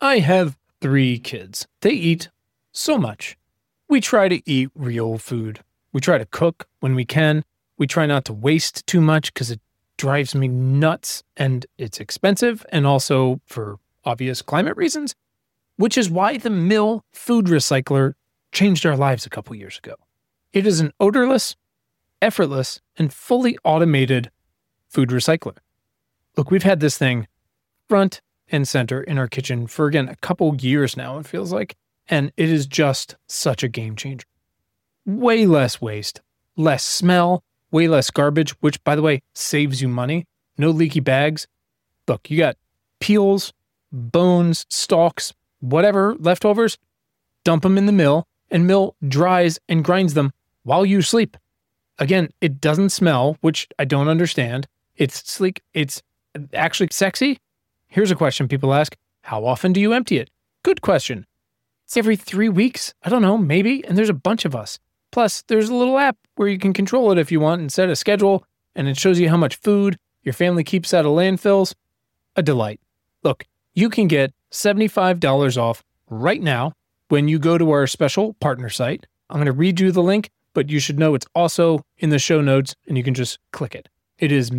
I have 3 kids. They eat so much. We try to eat real food. We try to cook when we can. We try not to waste too much because it drives me nuts and it's expensive, and also for obvious climate reasons, which is why the Mill food recycler changed our lives a couple years ago. It is an odorless, effortless, and fully automated food recycler. Look, we've had this thing front and center in our kitchen for, again, a couple years now, it feels like, and it is just such a game changer. Way less waste, less smell, way less garbage, which, by the way, saves you money. No leaky bags. Look, you got peels, bones, stalks, whatever, leftovers, dump them in the Mill, and Mill dries and grinds them while you sleep. Again, it doesn't smell, which I don't understand. It's sleek. It's actually sexy. Here's a question people ask. How often do you empty it? Good question. It's every 3 weeks. I don't know, maybe. And there's a bunch of us. Plus, there's a little app where you can control it if you want and set a schedule, and it shows you how much food your family keeps out of landfills. A delight. Look, you can get $75 off right now when you go to our special partner site. I'm going to read you the link, but you should know it's also in the show notes, and you can just click it. It is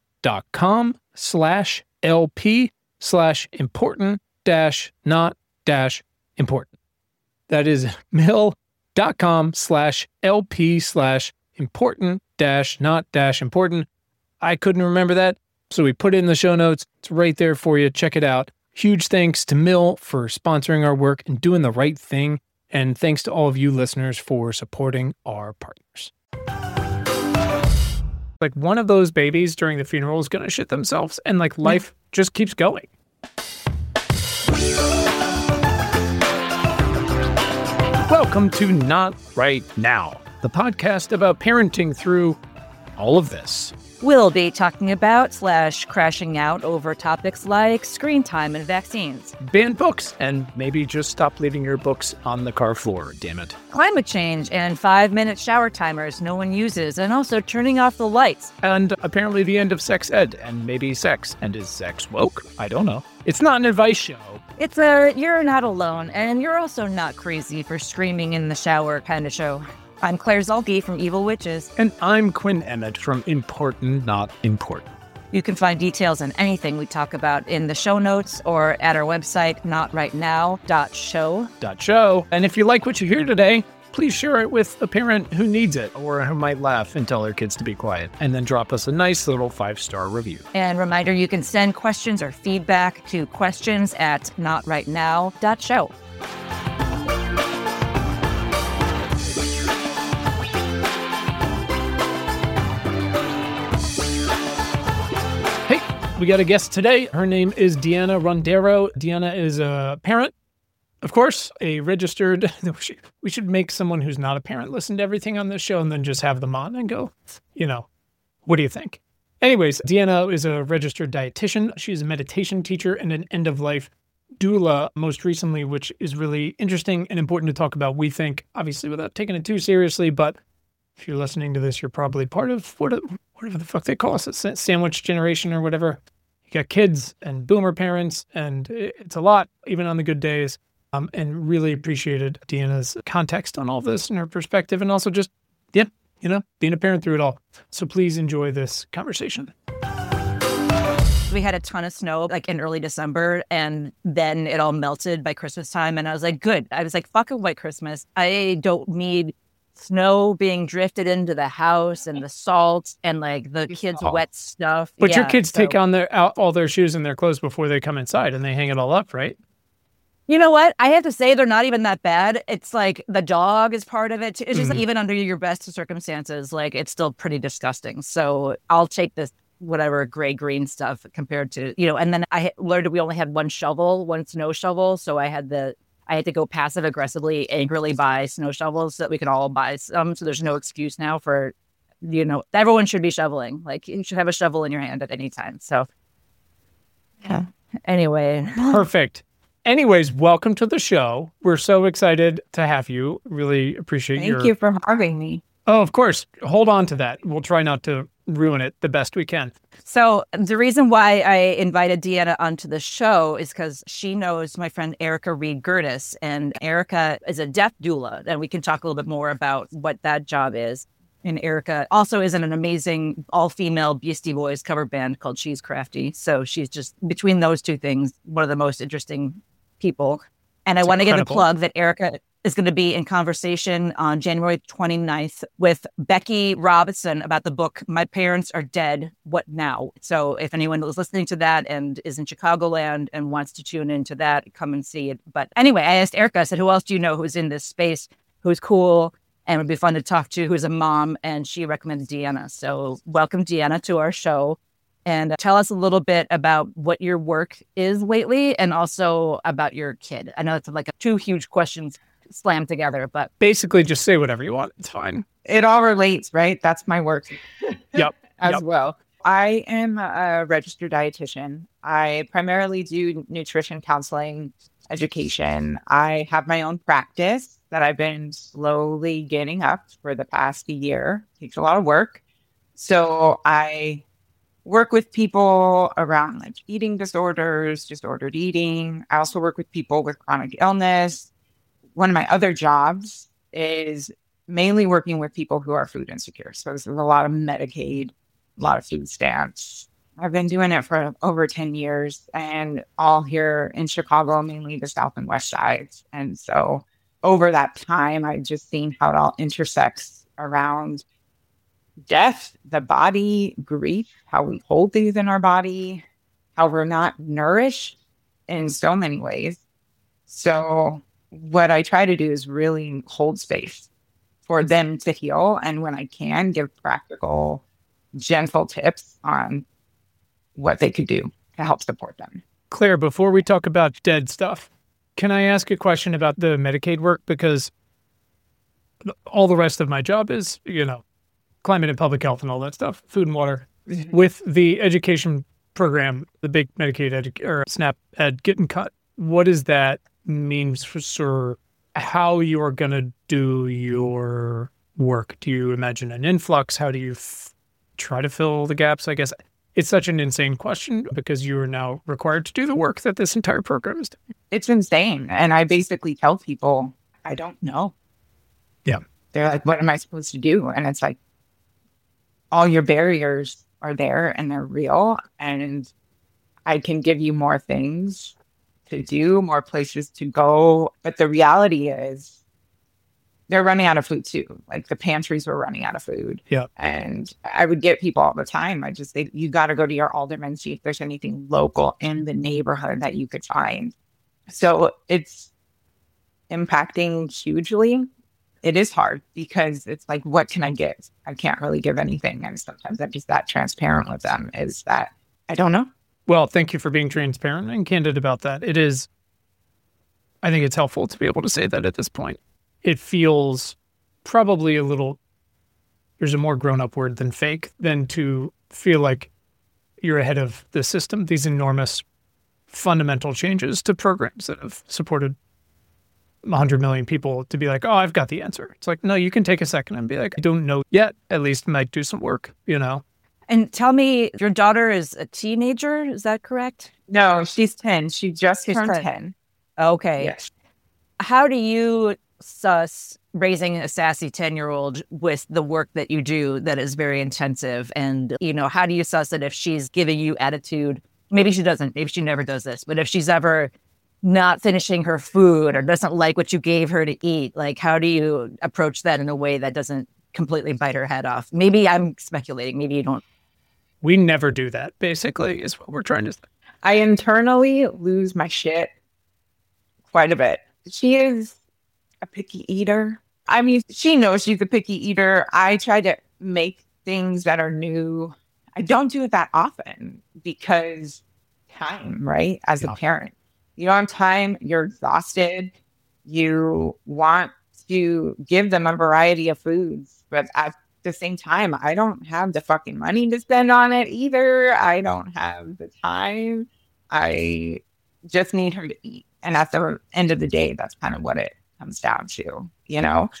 mill.com/LP/important-not-important. That is mill.com/LP/important-not-important. I couldn't remember that, so we put it in the show notes. It's right there for you. Check it out. Huge thanks to Mill for sponsoring our work and doing the right thing. And thanks to all of you listeners for supporting our partners. Like, one of those babies during the funeral is going to shit themselves, and like life just keeps going. Welcome to Not Right Now, the podcast about parenting through all of this. We'll be talking about / crashing out over topics like screen time and vaccines. Ban books, and maybe just stop leaving your books on the car floor, damn it. Climate change and 5-minute shower timers no one uses, and also turning off the lights. And apparently the end of sex ed, and maybe sex. And is sex woke? I don't know. It's not an advice show. It's a you're not alone, and you're also not crazy for screaming in the shower kind of show. I'm Claire Zalke from Evil Witches. And I'm Quinn Emmett from Important Not Important. You can find details on anything we talk about in the show notes or at our website, notrightnow.show. And if you like what you hear today, please share it with a parent who needs it or who might laugh and tell their kids to be quiet. And then drop us a nice little 5-star review. And reminder, you can send questions or feedback to questions@notrightnow.show. We got a guest today. Her name is Deanna Rondero. Deanna is a parent, of course, a registered. We should make someone who's not a parent listen to everything on this show and then just have them on and go, what do you think? Anyways, Deanna is a registered dietitian. She's a meditation teacher and an end-of-life doula most recently, which is really interesting and important to talk about, we think, obviously without taking it too seriously. But if you're listening to this, you're probably part of whatever the fuck they call us, a sandwich generation or whatever. You got kids and boomer parents, and it's a lot, even on the good days. And really appreciated Deanna's context on all of this and her perspective, and also just, being a parent through it all. So please enjoy this conversation. We had a ton of snow like in early December, and then it all melted by Christmas time. And I was like, good. I was like, fuck a white Christmas. I don't need snow being drifted into the house and the salt and like the kids' wet stuff. But your kids take on all their shoes and their clothes before they come inside, and they hang it all up, right? You know what? I have to say they're not even that bad. It's like the dog is part of it. It's just like, even under your best of circumstances, like it's still pretty disgusting. So I'll take this whatever gray-green stuff compared to, and then I learned we only had one snow shovel. So I had to go passive-aggressively, angrily buy snow shovels so that we could all buy some. So there's no excuse now for, everyone should be shoveling. Like, you should have a shovel in your hand at any time. So, yeah. Anyway. Perfect. Anyways, welcome to the show. We're so excited to have you. Really appreciate Thank you for having me. Oh, of course. Hold on to that. We'll try not to ruin it the best we can. So the reason why I invited Deanna onto the show is because she knows my friend Erica Reed Gertis, and Erica is a death doula, and we can talk a little bit more about what that job is. And Erica also is in an amazing all-female Beastie Boys cover band called She's Crafty. So she's just, between those two things, one of the most interesting people. And I want to give a plug that Erica is going to be in conversation on January 29th with Becky Robinson about the book, My Parents Are Dead, What Now? So if anyone is listening to that and is in Chicagoland and wants to tune into that, come and see it. But anyway, I asked Erica, I said, who else do you know who's in this space, who's cool, and would be fun to talk to, who's a mom? And she recommended Deanna. So welcome, Deanna, to our show. And tell us a little bit about what your work is lately and also about your kid. I know it's like two huge questions slammed together, but basically just say whatever you want. It's fine. It all relates, right? That's my work. Yep. As well. I am a registered dietitian. I primarily do nutrition counseling, education. I have my own practice that I've been slowly getting up for the past year. It takes a lot of work. So I work with people around like eating disorders, disordered eating. I also work with people with chronic illness. One of my other jobs is mainly working with people who are food insecure. So there's a lot of Medicaid, a lot of food stamps. I've been doing it for over 10 years and all here in Chicago, mainly the South and West sides. And so over that time, I've just seen how it all intersects around death, the body, grief, how we hold things in our body, how we're not nourished in so many ways. So what I try to do is really hold space for them to heal. And when I can, give practical, gentle tips on what they could do to help support them. Claire, before we talk about dead stuff, can I ask a question about the Medicaid work? Because all the rest of my job is, climate and public health and all that stuff, food and water. Mm-hmm. With the education program, the big Medicaid or SNAP ed getting cut, what does that mean for how you're going to do your work? Do you imagine an influx? How do you try to fill the gaps? I guess it's such an insane question because you are now required to do the work that this entire program is doing. It's insane. And I basically tell people, I don't know. Yeah. They're like, what am I supposed to do? And it's like, all your barriers are there and they're real. And I can give you more things to do, more places to go. But the reality is they're running out of food too. Like the pantries were running out of food. Yeah. And I would get people all the time. I just say, you got to go to your alderman, see if there's anything local in the neighborhood that you could find. So it's impacting hugely. It is hard because it's like, what can I give? I can't really give anything. And sometimes I'm just that transparent with them is that I don't know. Well, thank you for being transparent and candid about that. It is, I think it's helpful to be able to say that at this point. It feels probably a little, there's a more grown-up word than fake, than to feel like you're ahead of the system, these enormous fundamental changes to programs that have supported 100 million people to be like, oh, I've got the answer. It's like, no, you can take a second and be like, I don't know yet, at least might do some work, And tell me, your daughter is a teenager, is that correct? No, she's 10. She just turned 10. Okay. Yes. How do you suss raising a sassy 10-year-old with the work that you do that is very intensive? And, how do you suss it if she's giving you attitude? Maybe she doesn't. Maybe she never does this. But if she's ever not finishing her food or doesn't like what you gave her to eat, like how do you approach that in a way that doesn't completely bite her head off? Maybe I'm speculating. Maybe you don't. We never do that, basically, is what we're trying to say. I internally lose my shit quite a bit. She is a picky eater. I mean, she knows she's a picky eater. I try to make things that are new. I don't do it that often because time, right? As a parent. You don't have time, you're exhausted. You want to give them a variety of foods, but at the same time, I don't have the fucking money to spend on it either. I don't have the time. I just need her to eat. And at the end of the day, that's kind of what it comes down to,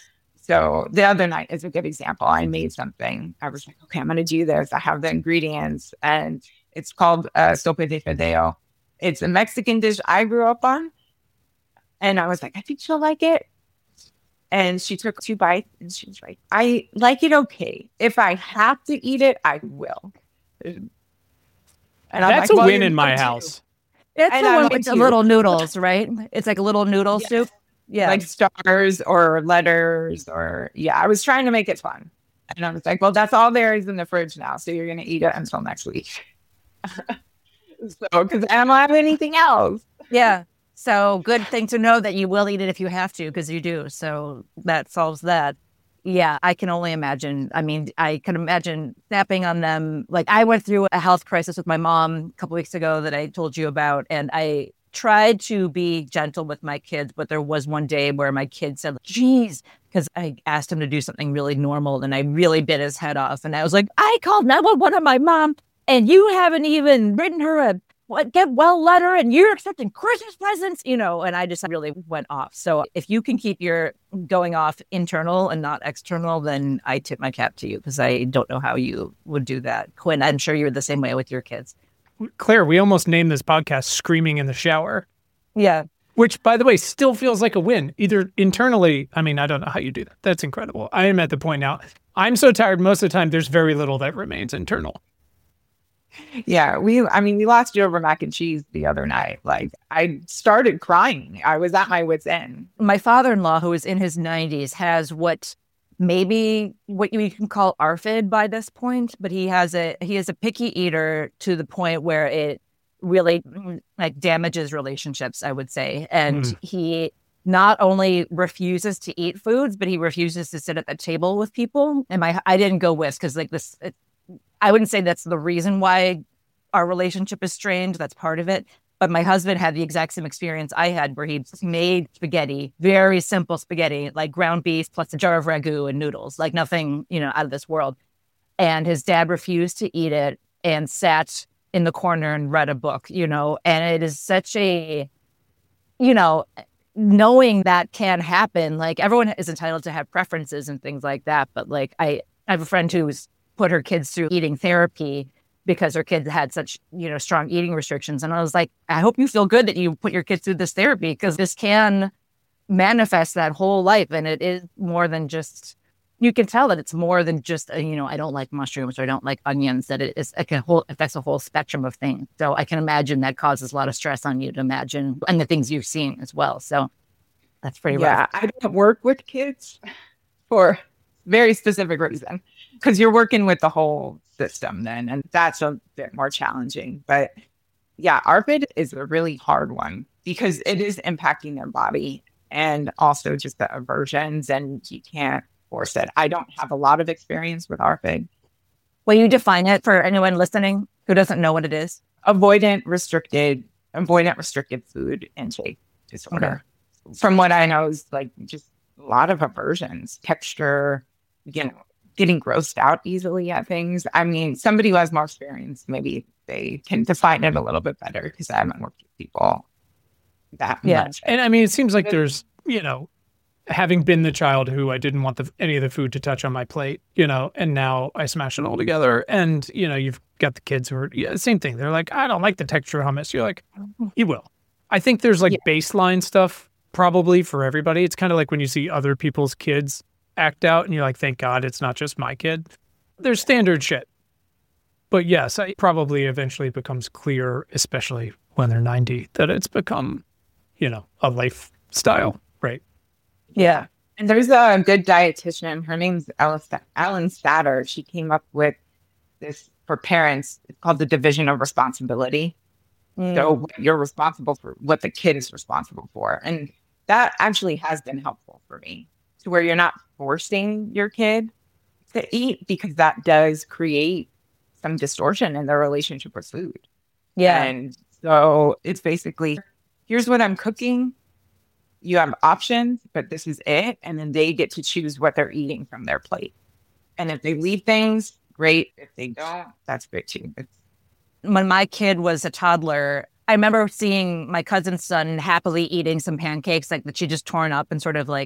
So the other night is a good example. I made something. I was like, okay, I'm going to do this. I have the ingredients, and it's called sope de fideo. It's a Mexican dish I grew up on. And I was like, I think she'll like it. And she took 2 bites and she was like, I like it okay. If I have to eat it, I will. And that's like, a win in my house. It's And the I'm one like with the you. little noodles, right? It's like a little noodle soup. Yeah. Like stars or letters or, I was trying to make it fun. And I was like, well, that's all there is in the fridge now. So you're going to eat it until next week. So, because I don't have anything else. Yeah. So good thing to know that you will eat it if you have to, because you do. So that solves that. Yeah, I can only imagine. I mean, I can imagine snapping on them. Like I went through a health crisis with my mom a couple weeks ago that I told you about. And I tried to be gentle with my kids, but there was one day where my kid said, geez, because I asked him to do something really normal and I really bit his head off. And I was like, I called 911 on my mom and you haven't even written her a get well letter and you're accepting Christmas presents, and I just really went off. So if you can keep your going off internal and not external, then I tip my cap to you, because I don't know how you would do that. Quinn, I'm sure you're the same way with your kids. Claire, we almost named this podcast Screaming in the Shower. Yeah. Which, by the way, still feels like a win. Either internally, I mean, I don't know how you do that. That's incredible. I am at the point now. I'm so tired most of the time, there's very little that remains internal. Yeah, we lost you over mac and cheese the other night. Like, I started crying. I was at my wit's end. My father-in-law, who is in his 90s, has what you can call ARFID by this point, but he is a picky eater to the point where it really like damages relationships, I would say. And he not only refuses to eat foods, but he refuses to sit at the table with people. And I didn't go with, because like this, I wouldn't say that's the reason why our relationship is strained. That's part of it. But my husband had the exact same experience I had, where he made spaghetti, very simple spaghetti, like ground beef plus a jar of ragu and noodles, like nothing, out of this world. And his dad refused to eat it and sat in the corner and read a book, and it is such a, knowing that can happen. Like everyone is entitled to have preferences and things like that. But like I have a friend who's put her kids through eating therapy because her kids had such, strong eating restrictions. And I was like, I hope you feel good that you put your kids through this therapy, because this can manifest that whole life. And it is more than just, you can tell that it's more than just, I don't like mushrooms or I don't like onions, that it is affects a whole spectrum of things. So I can imagine that causes a lot of stress on you to imagine, and the things you've seen as well. So that's pretty rough. I don't work with kids for very specific reason, because you're working with the whole system then, and that's a bit more challenging. But yeah, ARFID is a really hard one because it is impacting their body and also just the aversions, and you can't force it. I don't have a lot of experience with ARFID. Will you define it for anyone listening who doesn't know what it is? Avoidant restricted food intake disorder. Okay. From what I know, is like just a lot of aversions, texture, getting grossed out easily at things. I mean, somebody who has more experience, maybe they can define it a little bit better, because I haven't worked with people that much. And I mean, it seems like there's, having been the child who I didn't want any of the food to touch on my plate, and now I smash it all together. And, you've got the kids who are, same thing. They're like, I don't like the texture of hummus. You're like, you will. I think there's baseline stuff probably for everybody. It's kind of like when you see other people's kids act out and you're like, thank God it's not just my kid. There's standard shit. But yes, it probably eventually becomes clear, especially when they're 90, that it's become, a lifestyle, right? Yeah. And there's a good dietitian. Her name's Ellen Satter. She came up with this for parents. It's called the division of responsibility. So you're responsible for what the kid is responsible for. And that actually has been helpful for me, to where you're not forcing your kid to eat, because that does create some distortion in their relationship with food. Yeah. And so it's basically, here's what I'm cooking. You have options, but this is it. And then they get to choose what they're eating from their plate. And if they leave things, great. If they don't, that's great too. When my kid was a toddler, I remember seeing my cousin's son happily eating some pancakes like that she just torn up and sort of like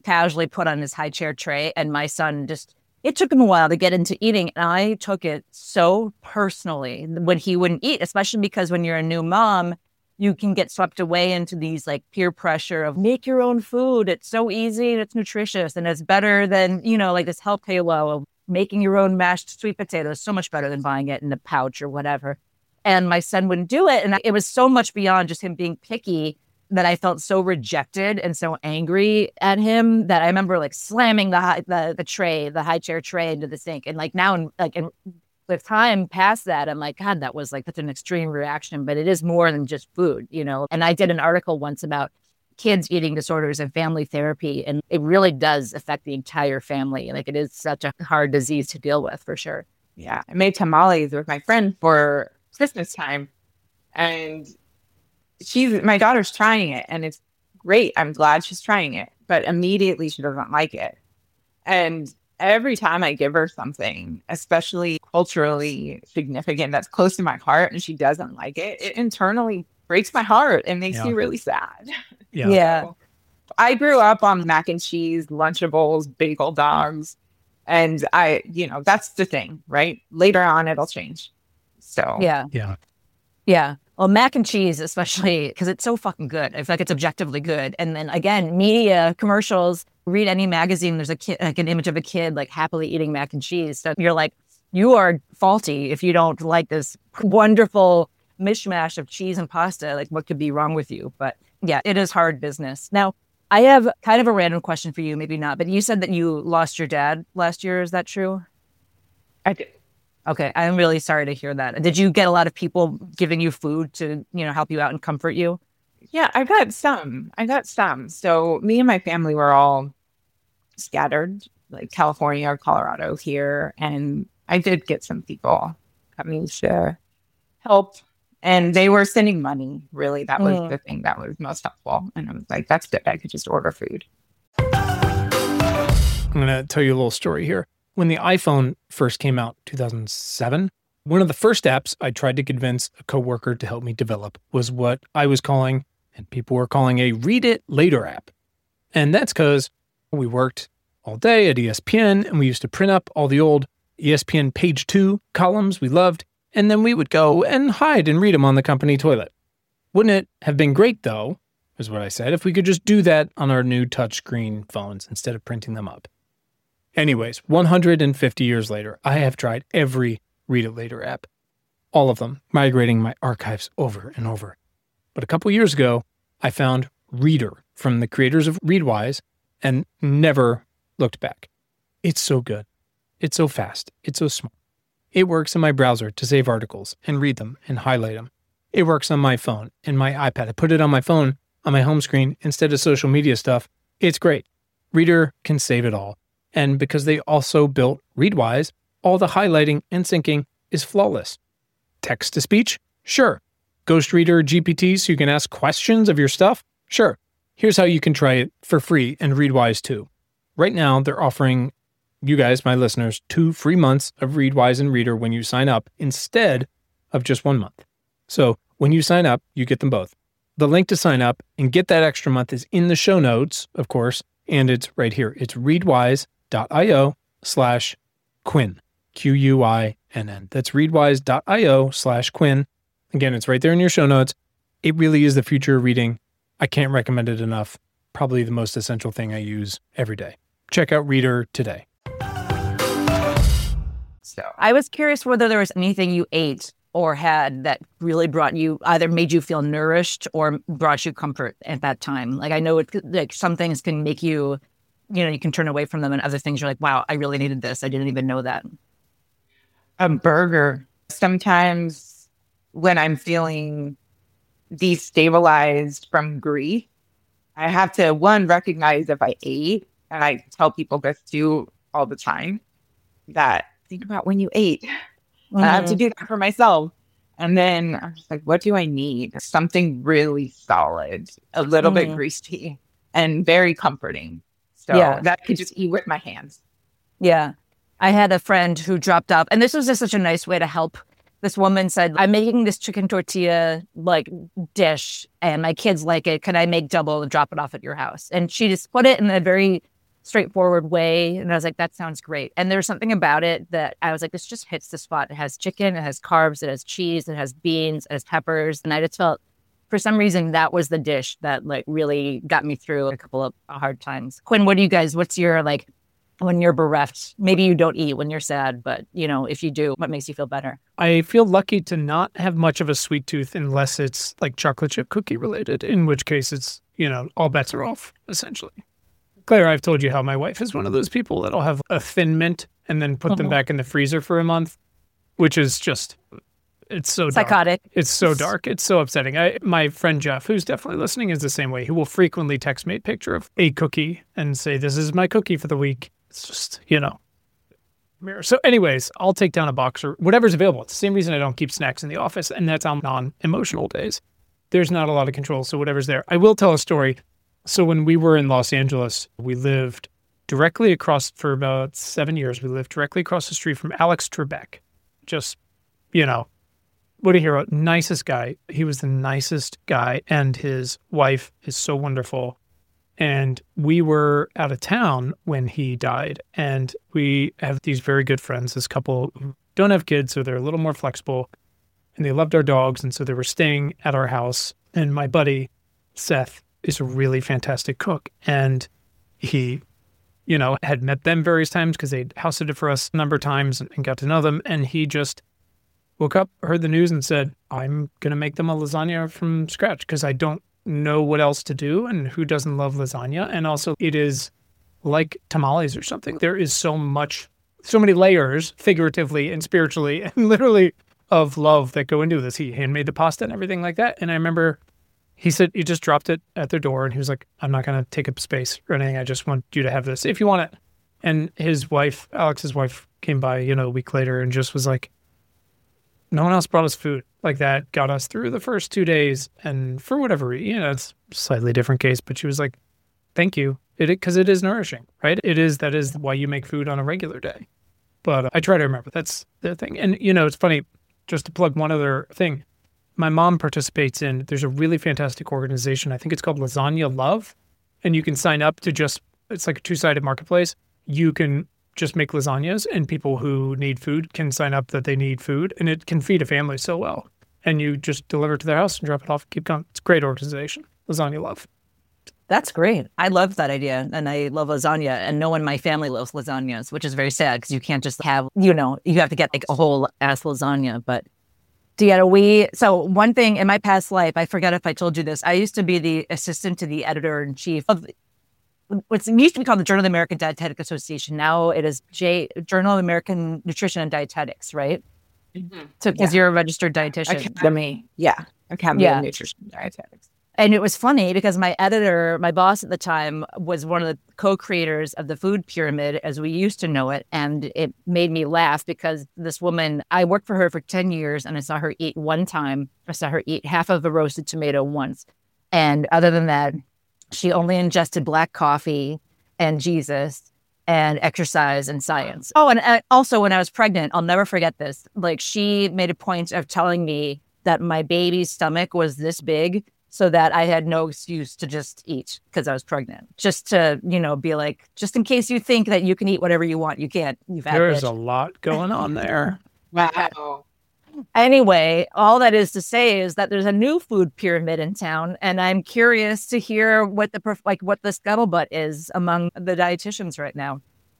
casually put on his high chair tray. And my son it took him a while to get into eating. And I took it so personally when he wouldn't eat, especially because when you're a new mom, you can get swept away into these like peer pressure of make your own food. It's so easy and it's nutritious and it's better than, like this health halo of making your own mashed sweet potatoes, so much better than buying it in a pouch or whatever. And my son wouldn't do it. And it was so much beyond just him being picky that I felt so rejected and so angry at him that I remember like slamming the high chair tray into the sink. And like now, and with time past that, I'm like, God, that was like such an extreme reaction, but it is more than just food, And I did an article once about kids eating disorders and family therapy, and it really does affect the entire family. Like it is such a hard disease to deal with for sure. Yeah. I made tamales with my friend for Christmas time, and my daughter's trying it and it's great. I'm glad she's trying it, but immediately she doesn't like it. And every time I give her something, especially culturally significant, that's close to my heart, and she doesn't like it, it internally breaks my heart and makes me really sad. Yeah. So, I grew up on mac and cheese, Lunchables, bagel dogs. And that's the thing, right? Later on, it'll change. So, yeah. Well, mac and cheese, especially because it's so fucking good. I feel like it's objectively good. And then again, media, commercials, read any magazine, there's an image of a kid like happily eating mac and cheese. So you're like, you are faulty if you don't like this wonderful mishmash of cheese and pasta. Like what could be wrong with you? But yeah, it is hard business. Now, I have kind of a random question for you, maybe not, but you said that you lost your dad last year. Is that true? I did. Okay. I'm really sorry to hear that. Did you get a lot of people giving you food to, help you out and comfort you? Yeah, I got some. So me and my family were all scattered, like California or Colorado here. And I did get some people coming to help. And they were sending money, really. That was the thing that was most helpful. And I was like, that's good. I could just order food. I'm going to tell you a little story here. When the iPhone first came out, 2007, one of the first apps I tried to convince a coworker to help me develop was what I was calling, and people were calling, a Read It Later app. And that's because we worked all day at ESPN, and we used to print up all the old ESPN Page 2 columns we loved, and then we would go and hide and read them on the company toilet. Wouldn't it have been great, though, is what I said, if we could just do that on our new touchscreen phones instead of printing them up? Anyways, 150 years later, I have tried every Read It Later app, all of them, migrating my archives over and over. But a couple years ago, I found Reader from the creators of Readwise and never looked back. It's so good. It's so fast. It's so smart. It works in my browser to save articles and read them and highlight them. It works on my phone and my iPad. I put it on my phone on my home screen instead of social media stuff. It's great. Reader can save it all. And because they also built Readwise, all the highlighting and syncing is flawless. Text to speech? Sure. Ghost Reader GPT so you can ask questions of your stuff? Sure. Here's how you can try it for free and Readwise too. Right now, they're offering you guys, my listeners, 2 free months of Readwise and Reader when you sign up instead of just 1 month. So when you sign up, you get them both. The link to sign up and get that extra month is in the show notes, of course, and it's right here. It's readwise.io/Quinn, Quinn. That's readwise.io/Quinn. Again, it's right there in your show notes. It really is the future of reading. I can't recommend it enough. Probably the most essential thing I use every day. Check out Reader today. So I was curious whether there was anything you ate or had that really either made you feel nourished or brought you comfort at that time. Like I know like some things can make you, you can turn away from them, and other things you're like, wow, I really needed this. I didn't even know that. A burger. Sometimes when I'm feeling destabilized from grief, I have to, recognize if I ate, and I tell people this too all the time, that think about when you ate. Mm-hmm. I have to do that for myself. And then I'm just like, what do I need? Something really solid, a little bit greasy, and very comforting. So that I could just eat with my hands. Yeah. I had a friend who dropped off, and this was just such a nice way to help. This woman said, I'm making this chicken tortilla dish and my kids like it. Can I make double and drop it off at your house? And she just put it in a very straightforward way. And I was like, that sounds great. And there's something about it that I was like, this just hits the spot. It has chicken, it has carbs, it has cheese, it has beans, it has peppers. And I just felt, for some reason, that was the dish that like really got me through a couple of hard times. Quinn, what's your like, when you're bereft? Maybe you don't eat when you're sad, but if you do, what makes you feel better? I feel lucky to not have much of a sweet tooth unless it's like chocolate chip cookie related, in which case it's, all bets are off, essentially. Claire, I've told you how my wife is one of those people that'll have a Thin Mint and then put them back in the freezer for a month, which is just, it's so psychotic. Dark. It's so dark. It's so upsetting. My friend Jeff, who's definitely listening, is the same way. He will frequently text me a picture of a cookie and say, this is my cookie for the week. It's just, mirror. So anyways, I'll take down a box or whatever's available. It's the same reason I don't keep snacks in the office, and that's on non-emotional days. There's not a lot of control, so whatever's there. I will tell a story. So when we were in Los Angeles, we lived directly across, for about 7 years, we lived directly across the street from Alex Trebek. Just, what a hero. Nicest guy. He was the nicest guy, and his wife is so wonderful. And we were out of town when he died, and we have these very good friends, this couple who don't have kids, so they're a little more flexible, and they loved our dogs, and so they were staying at our house. And my buddy, Seth, is a really fantastic cook, and he, had met them various times because they'd house sitted for us a number of times and got to know them, and he just woke up, heard the news, and said, I'm going to make them a lasagna from scratch because I don't know what else to do, and who doesn't love lasagna? And also it is like tamales or something. There is so many layers, figuratively and spiritually and literally, of love that go into this. He handmade the pasta and everything like that. And I remember he said he just dropped it at their door and he was like, I'm not going to take up space or anything. I just want you to have this if you want it. And his wife, Alex's wife, came by, a week later and just was like, no one else brought us food. Like that got us through the first 2 days. And for whatever reason, it's a slightly different case, but she was like, thank you. Because it is nourishing, right? That is why you make food on a regular day. But I try to remember, that's the thing. And, it's funny, just to plug one other thing, my mom participates there's a really fantastic organization. I think it's called Lasagna Love. And you can sign up to it's like a two-sided marketplace. You can just make lasagnas, and people who need food can sign up that they need food, and it can feed a family so well. And you just deliver it to their house and drop it off and keep going. It's a great organization, Lasagna Love. That's great. I love that idea, and I love lasagna, and no one in my family loves lasagnas, which is very sad because you can't just have, you have to get like a whole ass lasagna. But Deanna, so one thing in my past life, I forget if I told you this, I used to be the assistant to the editor-in-chief of it used to be called the Journal of the American Dietetic Association. Now it is Journal of American Nutrition and Dietetics, right? Mm-hmm. So because you're a registered dietitian. Academy. Yeah. Academy of Nutrition and Dietetics. And it was funny because my editor, my boss at the time, was one of the co-creators of the food pyramid as we used to know it. And it made me laugh because this woman, I worked for her for 10 years and I saw her eat one time. I saw her eat half of a roasted tomato once. And other than that, she only ingested black coffee and Jesus and exercise and science. Oh, and also when I was pregnant, I'll never forget this. Like she made a point of telling me that my baby's stomach was this big so that I had no excuse to just eat because I was pregnant. Just to, be like, just in case you think that you can eat whatever you want, you can't. There's a lot going on there. Wow. Anyway, all that is to say is that there's a new food pyramid in town, and I'm curious to hear what the scuttlebutt is among the dietitians right now.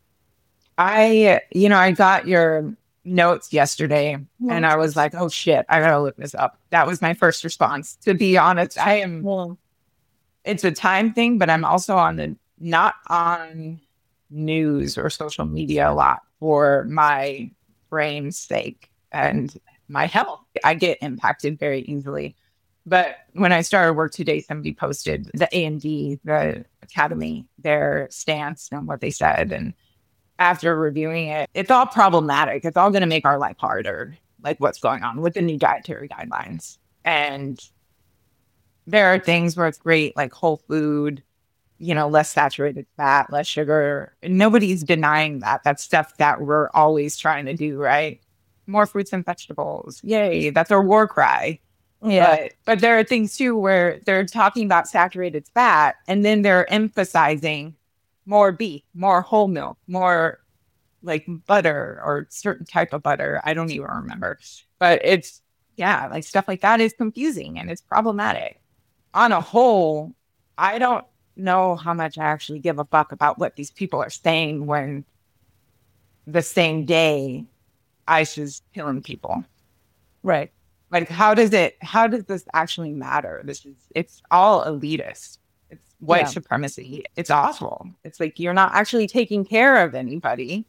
I got your notes yesterday, and I was like, oh shit, I gotta look this up. That was my first response. To be honest, it's a time thing, but I'm also not on news or social media a lot for my brain's sake and my health. I get impacted very easily. But when I started work today, somebody posted the A&D, the Academy, their stance and what they said. And after reviewing it, it's all problematic. It's all going to make our life harder, like what's going on with the new dietary guidelines. And there are things where it's great, like whole food, less saturated fat, less sugar. Nobody's denying that. That's stuff that we're always trying to do, right? More fruits and vegetables. Yay. That's our war cry. Yeah. But there are things too where they're talking about saturated fat and then they're emphasizing more beef, more whole milk, more like butter or certain type of butter. I don't even remember. But it's, yeah, like stuff like that is confusing and it's problematic. On a whole, I don't know how much I actually give a fuck about what these people are saying when the same day ICE is killing people. Right. Like, how does this actually matter? It's all elitist. It's white supremacy. It's awful. It's like, you're not actually taking care of anybody.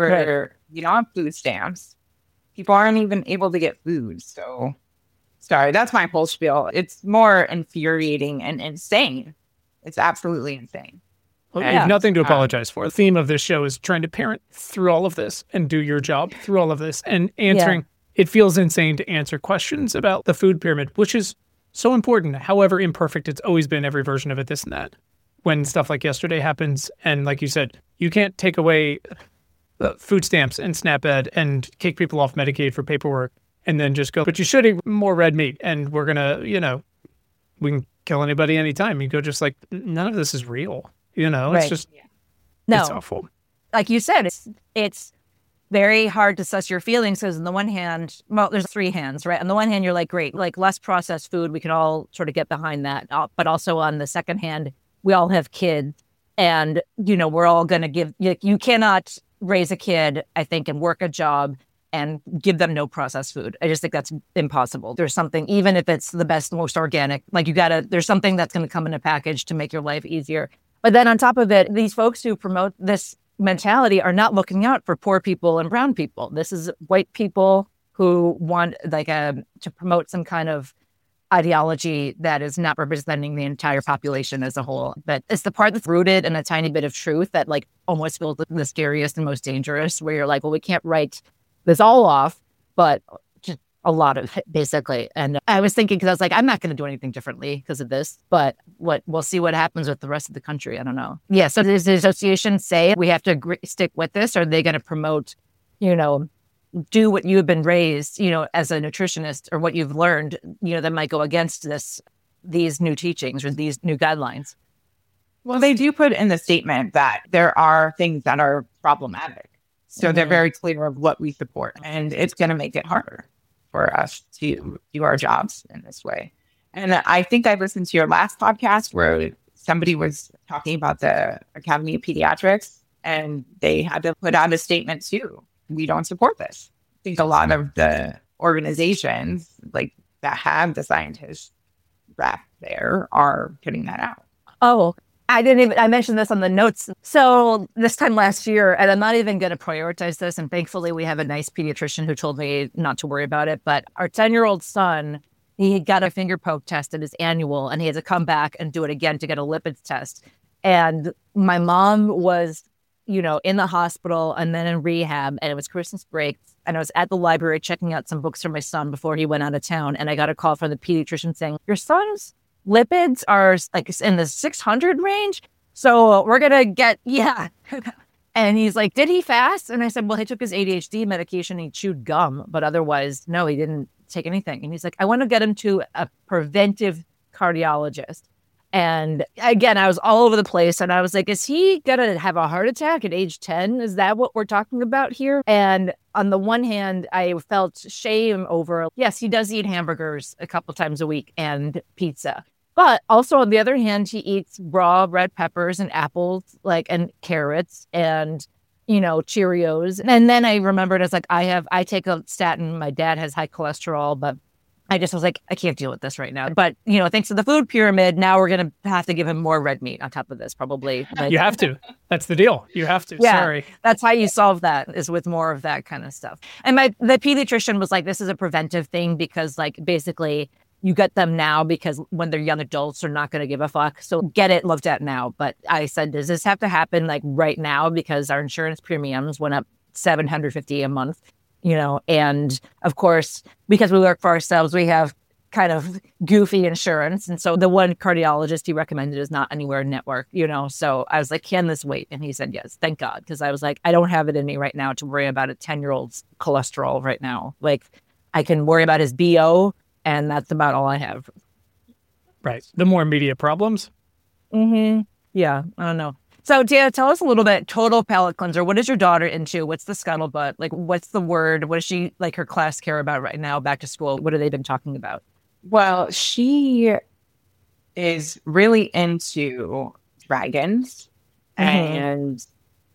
You don't have food stamps. People aren't even able to get food. So, sorry, that's my whole spiel. It's more infuriating and insane. It's absolutely insane. Well, you have nothing to apologize for. The theme of this show is trying to parent through all of this and do your job through all of this and answering. It feels insane to answer questions about the food pyramid, which is so important. However imperfect it's always been, every version of it, this and that. When stuff like yesterday happens, and like you said, you can't take away food stamps and SNAP Ed and kick people off Medicaid for paperwork and then just go, but you should eat more red meat and we're going to, we can kill anybody anytime. You go just like, none of this is real. It's just, it's awful. Like you said, it's very hard to suss your feelings because on the one hand, well, there's three hands, right? On the one hand, you're like, great, like less processed food. We can all sort of get behind that. But also on the second hand, we all have kids and, we're all going to give, you cannot raise a kid, I think, and work a job and give them no processed food. I just think that's impossible. There's something, even if it's the best, most organic, like there's something that's going to come in a package to make your life easier. But then on top of it, these folks who promote this mentality are not looking out for poor people and brown people. This is white people who want to promote some kind of ideology that is not representing the entire population as a whole. But it's the part that's rooted in a tiny bit of truth that like almost feels the scariest and most dangerous, where you're like, well, we can't write this all off, but just a lot of it, basically. And I was thinking, because I was like, I'm not going to do anything differently because of this, but we'll see what happens with the rest of the country. I don't know. Yeah. So does the association say we have to stick with this? Or are they going to promote, do what you've been raised, as a nutritionist, or what you've learned, that might go against these new teachings or these new guidelines? Well, they do put in the statement that there are things that are problematic. So they're very clear of what we support, and it's going to make it harder for us to do our jobs in this way. And I think I listened to your last podcast where somebody was talking about the Academy of Pediatrics, and they had to put out a statement too. We don't support this. I think a lot of the organizations like that have the scientists wrapped there are putting that out. Oh, I mentioned this on the notes. So this time last year, and I'm not even going to prioritize this, and thankfully we have a nice pediatrician who told me not to worry about it, but our 10-year-old son, he got a finger poke test at his annual, and he had to come back and do it again to get a lipids test. And my mom was, in the hospital and then in rehab, and it was Christmas break, and I was at the library checking out some books for my son before he went out of town, and I got a call from the pediatrician saying, your son's lipids are like in the 600 range. So we're going to get, And he's like, did he fast? And I said, well, he took his ADHD medication. He chewed gum, but otherwise, no, he didn't take anything. And he's like, I want to get him to a preventive cardiologist. And again, I was all over the place. And I was like, is he going to have a heart attack at age 10? Is that what we're talking about here? And on the one hand, I felt shame over, yes, he does eat hamburgers a couple times a week and pizza. But also on the other hand, he eats raw red peppers and apples, and carrots and, Cheerios. And then I remembered, I take a statin. My dad has high cholesterol, but I just was like, I can't deal with this right now. But, thanks to the food pyramid, now we're going to have to give him more red meat on top of this, probably. You have to. That's the deal. You have to. Yeah, sorry. That's how you solve that, is with more of that kind of stuff. And the pediatrician was like, this is a preventive thing because, basically, you get them now because when they're young adults, they're not going to give a fuck. So get it looked at now. But I said, does this have to happen right now? Because our insurance premiums went up $750 a month, and of course, because we work for ourselves, we have kind of goofy insurance. And so the one cardiologist he recommended is not anywhere network, So I was like, can this wait? And he said, yes, thank God. Because I was like, I don't have it in me right now to worry about a 10-year-old's cholesterol right now. I can worry about his BO. And that's about all I have. Right. The more immediate problems. Mm-hmm. Yeah. I don't know. So, Deanna, tell us a little bit, total palate cleanser. What is your daughter into? What's the scuttlebutt? Like, what's the word? What does she, like, her class care about right now, back to school? What have they been talking about? Well, she is really into dragons and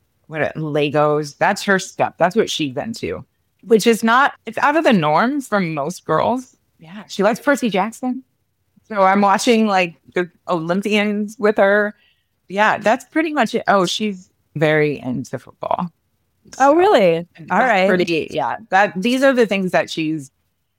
Legos. That's her stuff. That's what she's into, which is not, it's out of the norm for most girls. Yeah. She likes Percy Jackson. So I'm watching like the Olympians with her. Yeah, that's pretty much it. Oh, she's very into football. Oh, really? All right. These are the things that she's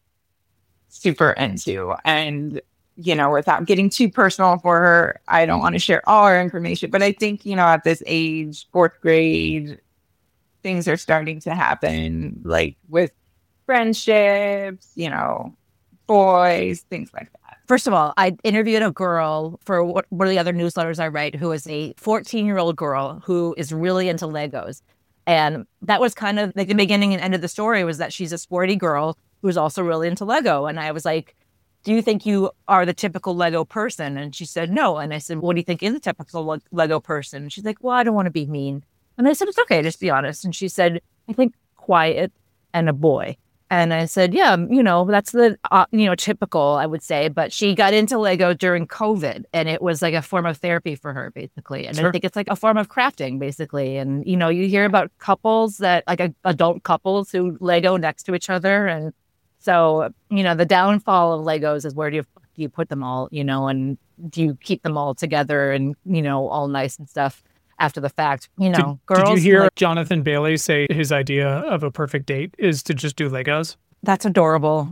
super into. And, you know, without getting too personal for her, I don't want to share all our information. But I think, you know, at this age, 4th grade, things are starting to happen, like with friendships, you know, boys, things like that. First of all, I interviewed a girl for one of the other newsletters I write who is a 14-year-old girl who is really into Legos. And that was kind of like the beginning and end of the story, was that she's a sporty girl who's also really into Lego. And I was like, do you think you are the typical Lego person? And she said, no. And I said, what do you think is a typical Lego person? And she's like, well, I don't want to be mean. And I said, it's okay, just be honest. And she said, I think quiet and a boy. And I said, yeah, you know, that's the, typical, I would say. But she got into Lego during COVID, and it was like a form of therapy for her, basically. And I think it's like a form of crafting, basically. And, you know, you hear about couples that, like adult couples who Lego next to each other. And so, you know, the downfall of Legos is, where do you put them all, you know, and do you keep them all together and, you know, all nice and stuff after the fact, you know, girls. Did you hear Jonathan Bailey say his idea of a perfect date is to just do Legos? That's adorable.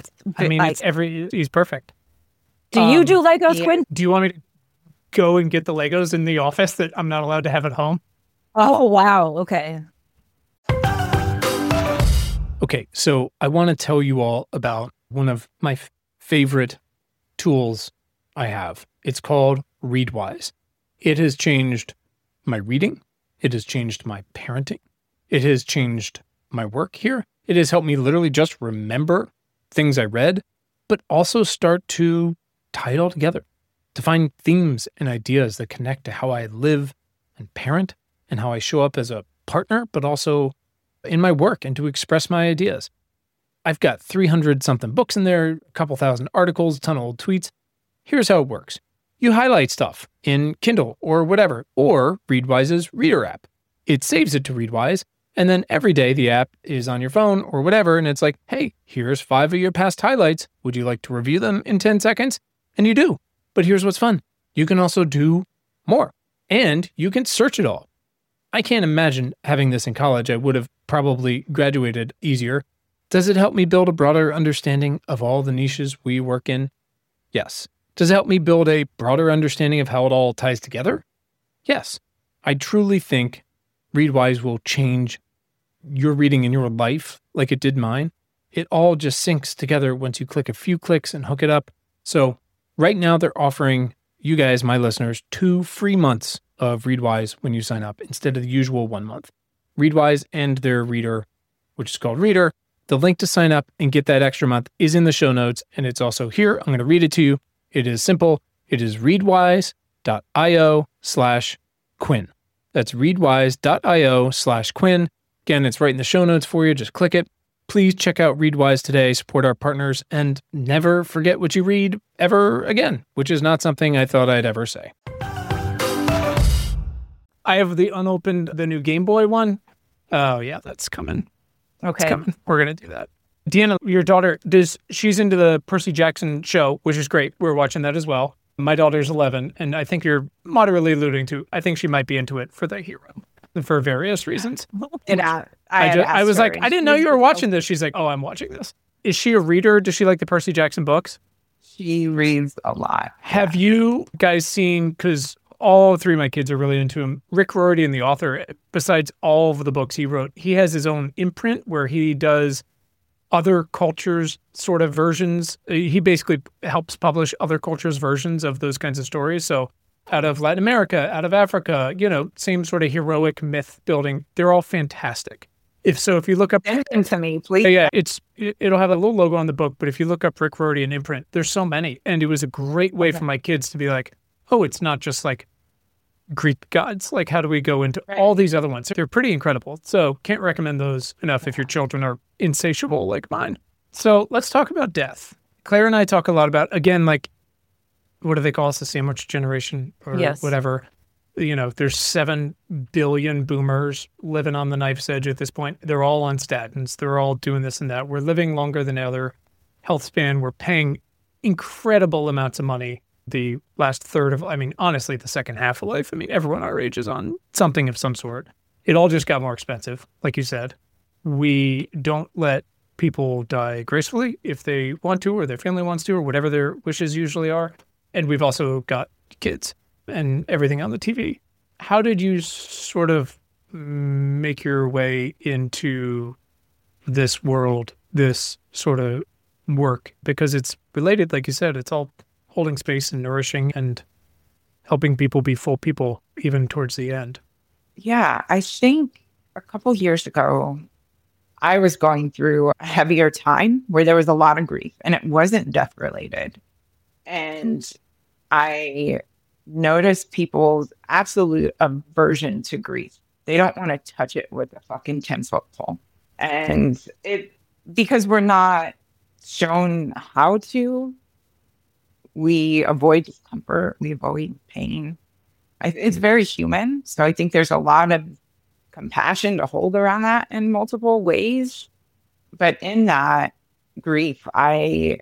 He's perfect. Do you do Legos, Quinn? Do you want me to go and get the Legos in the office that I'm not allowed to have at home? Oh, wow. Okay. Okay, so I want to tell you all about one of my favorite tools I have. It's called Readwise. It has changed my reading. It has changed my parenting. It has changed my work here. It has helped me literally just remember things I read, but also start to tie it all together, to find themes and ideas that connect to how I live and parent and how I show up as a partner, but also in my work, and to express my ideas. I've got 300 something books in there, a couple thousand articles, a ton of old tweets. Here's how it works. You highlight stuff in Kindle or whatever, or Readwise's Reader app. It saves it to Readwise, and then every day the app is on your phone or whatever, and it's like, hey, here's 5 of your past highlights. Would you like to review them in 10 seconds? And you do. But here's what's fun. You can also do more, and you can search it all. I can't imagine having this in college. I would have probably graduated easier. Does it help me build a broader understanding of all the niches we work in? Yes. Does it help me build a broader understanding of how it all ties together? Yes. I truly think Readwise will change your reading in your life like it did mine. It all just syncs together once you click a few clicks and hook it up. So right now they're offering you guys, my listeners, 2 free months of Readwise when you sign up instead of the usual 1 month. Readwise and their Reader, which is called Reader. The link to sign up and get that extra month is in the show notes, and it's also here. I'm going to read it to you. It is simple. It is readwise.io/Quinn. That's readwise.io/Quinn. Again, it's right in the show notes for you. Just click it. Please check out Readwise today, support our partners, and never forget what you read ever again, which is not something I thought I'd ever say. I have the new Game Boy one. Oh, yeah, that's coming. Okay. It's coming. We're going to do that. Deanna, your daughter, she's into the Percy Jackson show, which is great. We're watching that as well. My daughter's 11, and I think you're moderately alluding to, I think she might be into it for the hero, for various reasons. I was like, I didn't know you were watching this. She's like, oh, I'm watching this. Is she a reader? Does she like the Percy Jackson books? She reads a lot. Have you guys seen, because all 3 of my kids are really into him, Rick Riordan, the author, besides all of the books he wrote, he has his own imprint where he does other cultures' sort of versions. He basically helps publish other cultures' versions of those kinds of stories. So out of Latin America, out of Africa, same sort of heroic myth building. They're all fantastic. If you look up... Send them to me, please. Yeah, it'll have a little logo on the book, but if you look up Rick Riordan imprint, there's so many. And it was a great way for my kids to be like, oh, it's not just like grief guides. Like, how do we go into all these other ones? They're pretty incredible. So can't recommend those enough if your children are insatiable like mine. So let's talk about death. Claire and I talk a lot about, again, like, what do they call us? The sandwich generation or whatever. You know, there's 7 billion boomers living on the knife's edge at this point. They're all on statins. They're all doing this and that. We're living longer than other health span. We're paying incredible amounts of money. The last third of, I mean, honestly, the second half of life. I mean, everyone our age is on something of some sort. It all just got more expensive, like you said. We don't let people die gracefully if they want to or their family wants to or whatever their wishes usually are. And we've also got kids and everything on the TV. How did you sort of make your way into this world, this sort of work? Because it's related, like you said, it's all holding space and nourishing and helping people be full people, even towards the end. Yeah, I think a couple years ago, I was going through a heavier time where there was a lot of grief and it wasn't death related. And I noticed people's absolute aversion to grief. They don't want to touch it with a fucking 10-foot pole. And because we're not shown how to, we avoid discomfort, we avoid pain. It's very human. So I think there's a lot of compassion to hold around that in multiple ways. But in that grief, I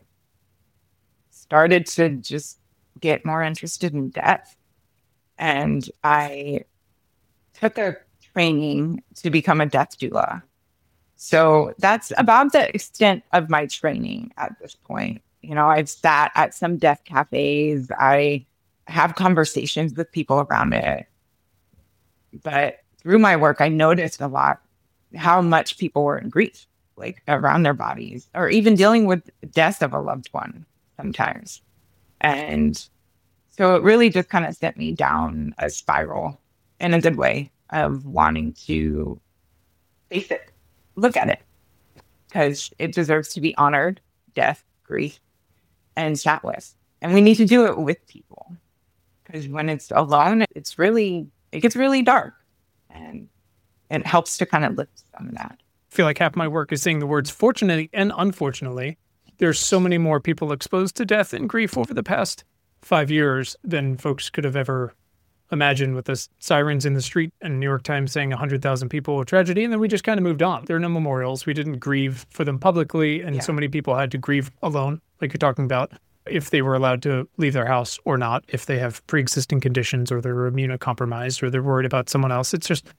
started to just get more interested in death. And I took a training to become a death doula. So that's about the extent of my training at this point. You know, I've sat at some death cafes. I have conversations with people around it. But through my work, I noticed a lot how much people were in grief, like around their bodies, or even dealing with the death of a loved one sometimes. And so it really just kind of sent me down a spiral in a good way of wanting to face it, look at it, because it deserves to be honored, death, grief, and sat with. And we need to do it with people, because when it's alone, it gets really dark. And it helps to kind of lift some of that. I feel like half my work is saying the words fortunately and unfortunately. There's so many more people exposed to death and grief over the past 5 years than folks could have ever imagined, with the sirens in the street and New York Times saying 100,000 people a tragedy. And then we just kind of moved on. There are no memorials. We didn't grieve for them publicly. And so many people had to grieve alone, like you're talking about, if they were allowed to leave their house or not, if they have pre-existing conditions or they're immunocompromised or they're worried about someone else. It's just,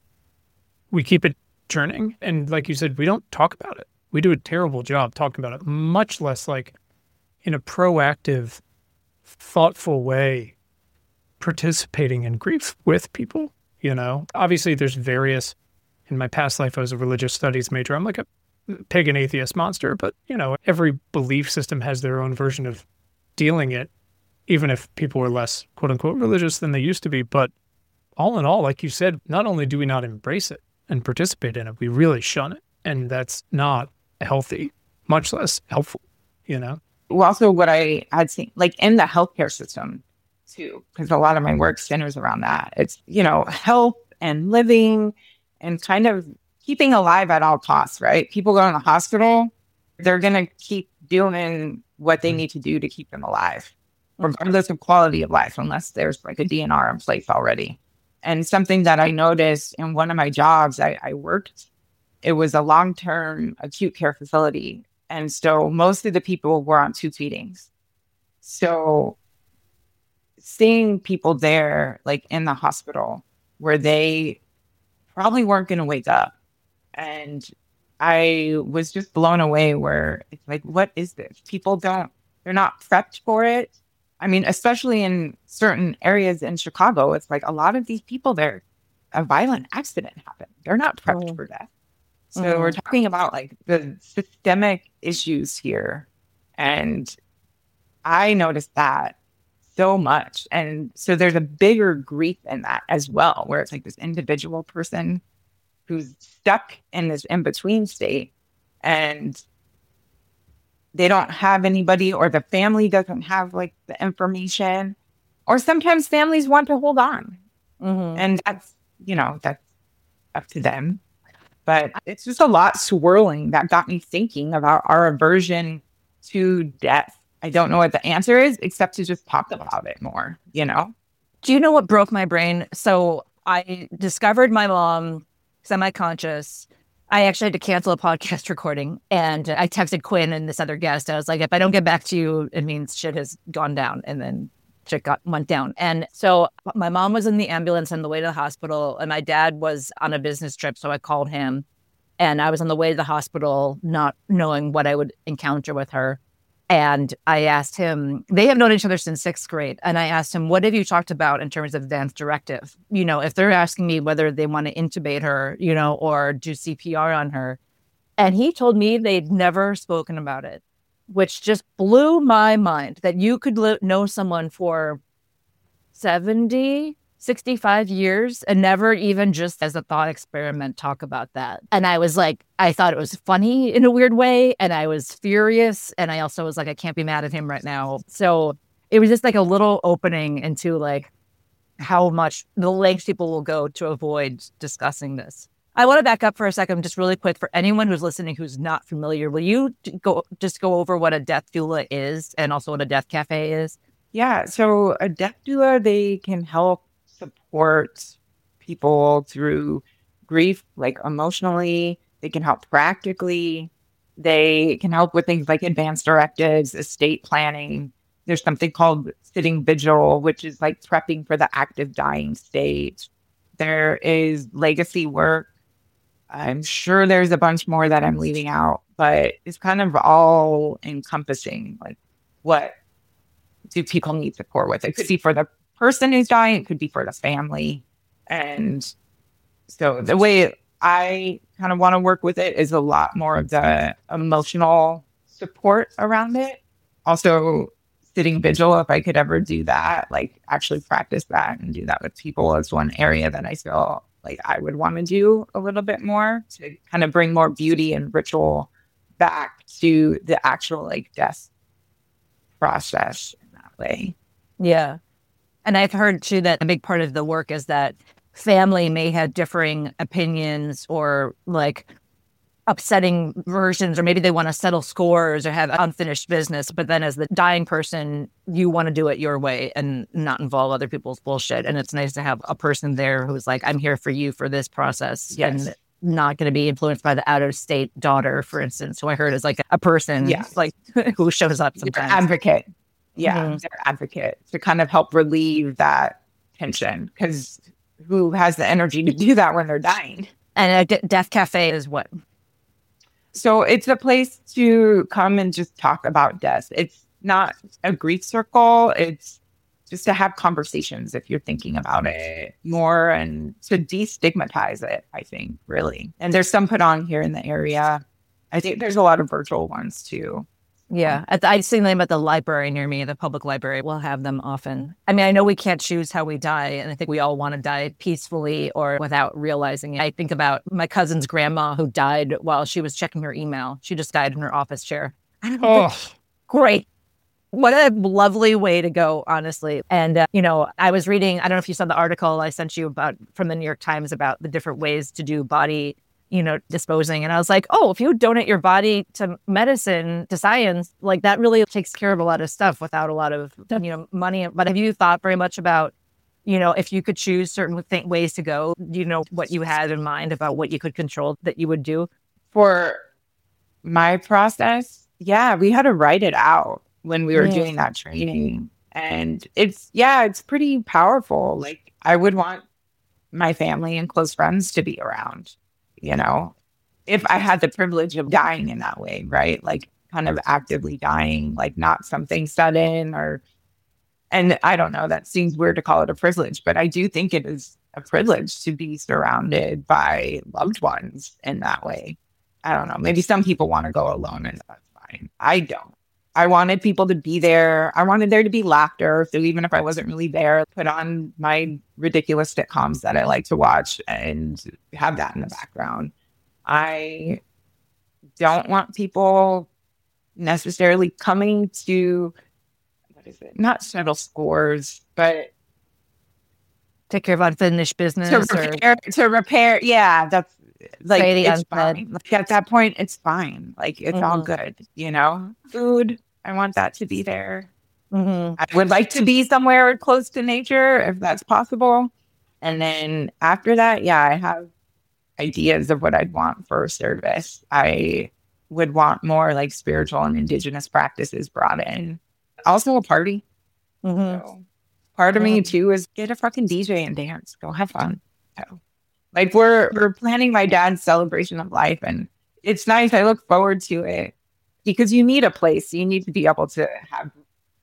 we keep it churning. And like you said, we don't talk about it. We do a terrible job talking about it, much less like in a proactive, thoughtful way, participating in grief with people, you know? Obviously, there's various, in my past life, I was a religious studies major. I'm like a pagan atheist monster, but, you know, every belief system has their own version of dealing it, even if people were less, quote unquote, religious than they used to be. But all in all, like you said, not only do we not embrace it and participate in it, we really shun it. And that's not healthy, much less helpful, you know? Well, also what I had seen, like in the healthcare system too, because a lot of my work centers around that. It's, you know, health and living and kind of keeping alive at all costs, right? People go in the hospital, they're going to keep doing what they need to do to keep them alive, regardless of quality of life, unless there's like a DNR in place already. And something that I noticed in one of my jobs, I worked, it was a long-term acute care facility. And so most of the people were on tube feedings. So seeing people there, like in the hospital, where they probably weren't going to wake up. And I was just blown away where it's like, what is this? They're not prepped for it. I mean, especially in certain areas in Chicago, it's like a lot of these people there, a violent accident happened. They're not prepped for death. So we're talking about like the systemic issues here. And I noticed that so much. And so there's a bigger grief in that as well, where it's like this individual person who's stuck in this in-between state and they don't have anybody, or the family doesn't have like the information, or sometimes families want to hold on. And that's up to them. But it's just a lot swirling that got me thinking about our aversion to death. I don't know what the answer is, except to just talk about it more, Do you know what broke my brain? So I discovered my mom semi-conscious. I actually had to cancel a podcast recording, and I texted Quinn and this other guest. I was like, if I don't get back to you, it means shit has gone down. And then shit went down. And so my mom was in the ambulance on the way to the hospital, and my dad was on a business trip. So I called him, and I was on the way to the hospital, not knowing what I would encounter with her. And I asked him, they have known each other since 6th grade. And I asked him, what have you talked about in terms of advance directive? If they're asking me whether they want to intubate her, or do CPR on her. And he told me they'd never spoken about it, which just blew my mind, that you could know someone for 70, 65 years and never even just as a thought experiment talk about that. And I was like, I thought it was funny in a weird way. And I was furious. And I also was like, I can't be mad at him right now. So it was just like a little opening into like how much the lengths people will go to avoid discussing this. I want to back up for a second, just really quick, for anyone who's listening who's not familiar. Will you go over what a death doula is and also what a death cafe is? Yeah. So a death doula, they can help support people through grief, like emotionally. They can help practically. They can help with things like advance directives, estate planning. There's something called sitting vigil, which is like prepping for the active dying state. There is legacy work. I'm sure there's a bunch more that I'm leaving out, but it's kind of all encompassing. Like, what do people need support with? It could be for the person who's dying, it could be for the family. And so the way I kind of want to work with it is a lot more of the emotional support around it. Also, sitting vigil, if I could ever do that, like actually practice that and do that with people, is one area that I feel like I would want to do a little bit more to kind of bring more beauty and ritual back to the actual like death process in that way. Yeah. And I've heard too that a big part of the work is that family may have differing opinions or like upsetting versions, or maybe they want to settle scores or have unfinished business. But then as the dying person, you want to do it your way and not involve other people's bullshit. And it's nice to have a person there who's like, I'm here for you for this process. Yes. And not going to be influenced by the out-of-state daughter, for instance, who I heard is like a person like who shows up sometimes. Their advocate. Yeah, their advocate to kind of help relieve that tension, because who has the energy to do that when they're dying? And a death cafe is what? So it's a place to come and just talk about death. It's not a grief circle. It's just to have conversations if you're thinking about it more and to destigmatize it, I think, really. And there's some put on here in the area. I think there's a lot of virtual ones too. Yeah. I see them at the library near me, the public library. We'll have them often. I mean, I know we can't choose how we die, and I think we all want to die peacefully or without realizing it. I think about my cousin's grandma who died while she was checking her email. She just died in her office chair. I don't know. Great. What a lovely way to go, honestly. And, I was reading, I don't know if you saw the article I sent you about from the New York Times about the different ways to do body disposing. And I was like, oh, if you donate your body to medicine, to science, like that really takes care of a lot of stuff without a lot of, money. But have you thought very much about, if you could choose certain ways to go, what you had in mind about what you could control that you would do? For my process, yeah, we had to write it out when we were doing that training. And it's pretty powerful. Like, I would want my family and close friends to be around. If I had the privilege of dying in that way, right? Like kind of actively dying, like not something sudden and I don't know, that seems weird to call it a privilege, but I do think it is a privilege to be surrounded by loved ones in that way. I don't know. Maybe some people want to go alone and that's fine. I don't. I wanted people to be there. I wanted there to be laughter. So even if I wasn't really there, put on my ridiculous sitcoms that I like to watch and have that in the background. I don't want people necessarily coming to, not settle scores, but take care of unfinished business to repair. Yeah, that's like, say the it's unsaid. fine. Like, at that point, it's fine. Like, it's all good, Food, I want that to be there. I would like to be somewhere close to nature if that's possible. And then after that, yeah, I have ideas of what I'd want for service. I would want more like spiritual and indigenous practices brought in. Also a party. So part of me too is get a fucking DJ and dance. Go have fun. So, like we're planning my dad's celebration of life, and it's nice. I look forward to it because you need a place. You need to be able to have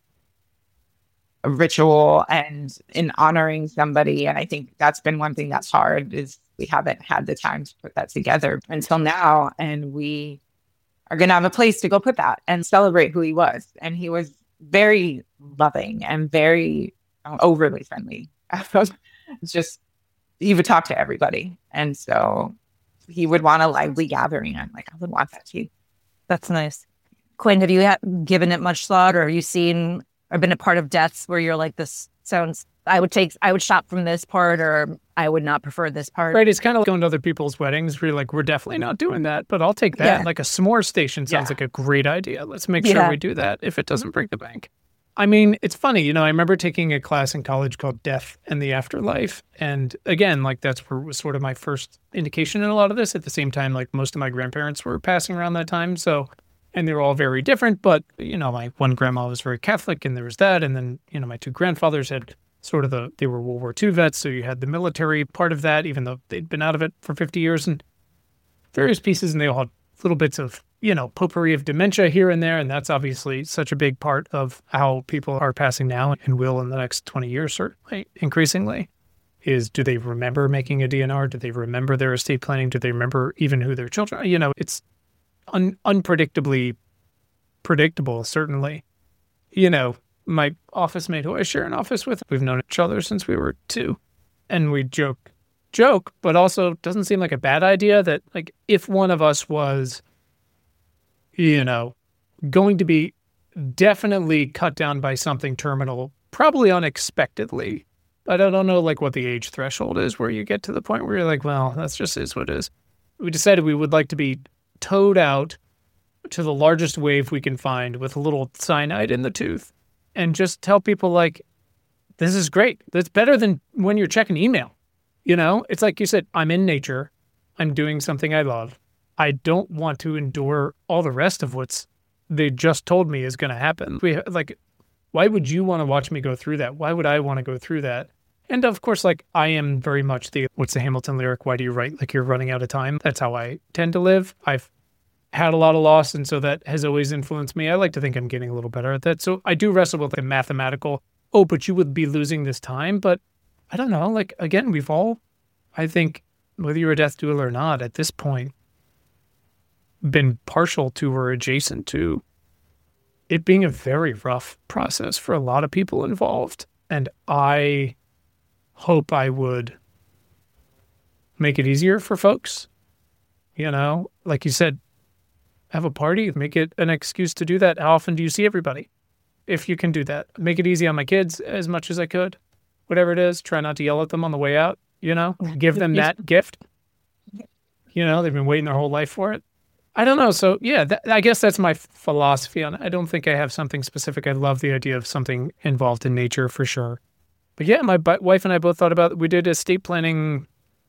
a ritual and in honoring somebody. And I think that's been one thing that's hard is we haven't had the time to put that together until now. And we are going to have a place to go put that and celebrate who he was. And he was very loving and very overly friendly. Just, he would talk to everybody. And so he would want a lively gathering. I'm like, I would want that too. That's nice. Quinn, have you given it much thought, or have you seen or been a part of deaths where you're like, this sounds, I would shop from this part, or I would not prefer this part? Right. It's kind of like going to other people's weddings where you're like, we're definitely not doing that, but I'll take that. Yeah. Like a s'more station sounds like a great idea. Let's make sure we do that if it doesn't break the bank. I mean, it's funny, I remember taking a class in college called Death and the Afterlife. And again, like that's where was sort of my first indication in a lot of this. At the same time, like most of my grandparents were passing around that time. So, and they were all very different. But, my one grandma was very Catholic and there was that. And then, my two grandfathers had sort of they were World War II vets. So you had the military part of that, even though they'd been out of it for 50 years and various pieces. And they all had little bits of, potpourri of dementia here and there. And that's obviously such a big part of how people are passing now and will in the next 20 years, certainly, increasingly, is do they remember making a DNR? Do they remember their estate planning? Do they remember even who their children are? It's unpredictably predictable, certainly. My office mate who I share an office with, we've known each other since we were 2. And we joke, but also doesn't seem like a bad idea that like if one of us was, going to be definitely cut down by something terminal, probably unexpectedly. But I don't know like what the age threshold is where you get to the point where you're like, well, that's just is what it is. We decided we would like to be towed out to the largest wave we can find with a little cyanide in the tooth and just tell people like, this is great. That's better than when you're checking email. It's like you said, I'm in nature. I'm doing something I love. I don't want to endure all the rest of what's they just told me is going to happen. Why would you want to watch me go through that? Why would I want to go through that? And of course, like I am very much what's the Hamilton lyric? Why do you write like you're running out of time? That's how I tend to live. I've had a lot of loss. And so that has always influenced me. I like to think I'm getting a little better at that. So I do wrestle with the mathematical, but you would be losing this time. But I don't know. Like, again, we've all, I think, whether you're a death doula or not, at this point, been partial to or adjacent to it being a very rough process for a lot of people involved. And I hope I would make it easier for folks. Like you said, have a party, make it an excuse to do that. How often do you see everybody? If you can do that, make it easy on my kids as much as I could. Whatever it is, try not to yell at them on the way out, give them that gift. They've been waiting their whole life for it. I don't know. So yeah, I guess that's my philosophy on it. I don't think I have something specific. I love the idea of something involved in nature for sure. But yeah, my wife and I both thought about it. We did estate planning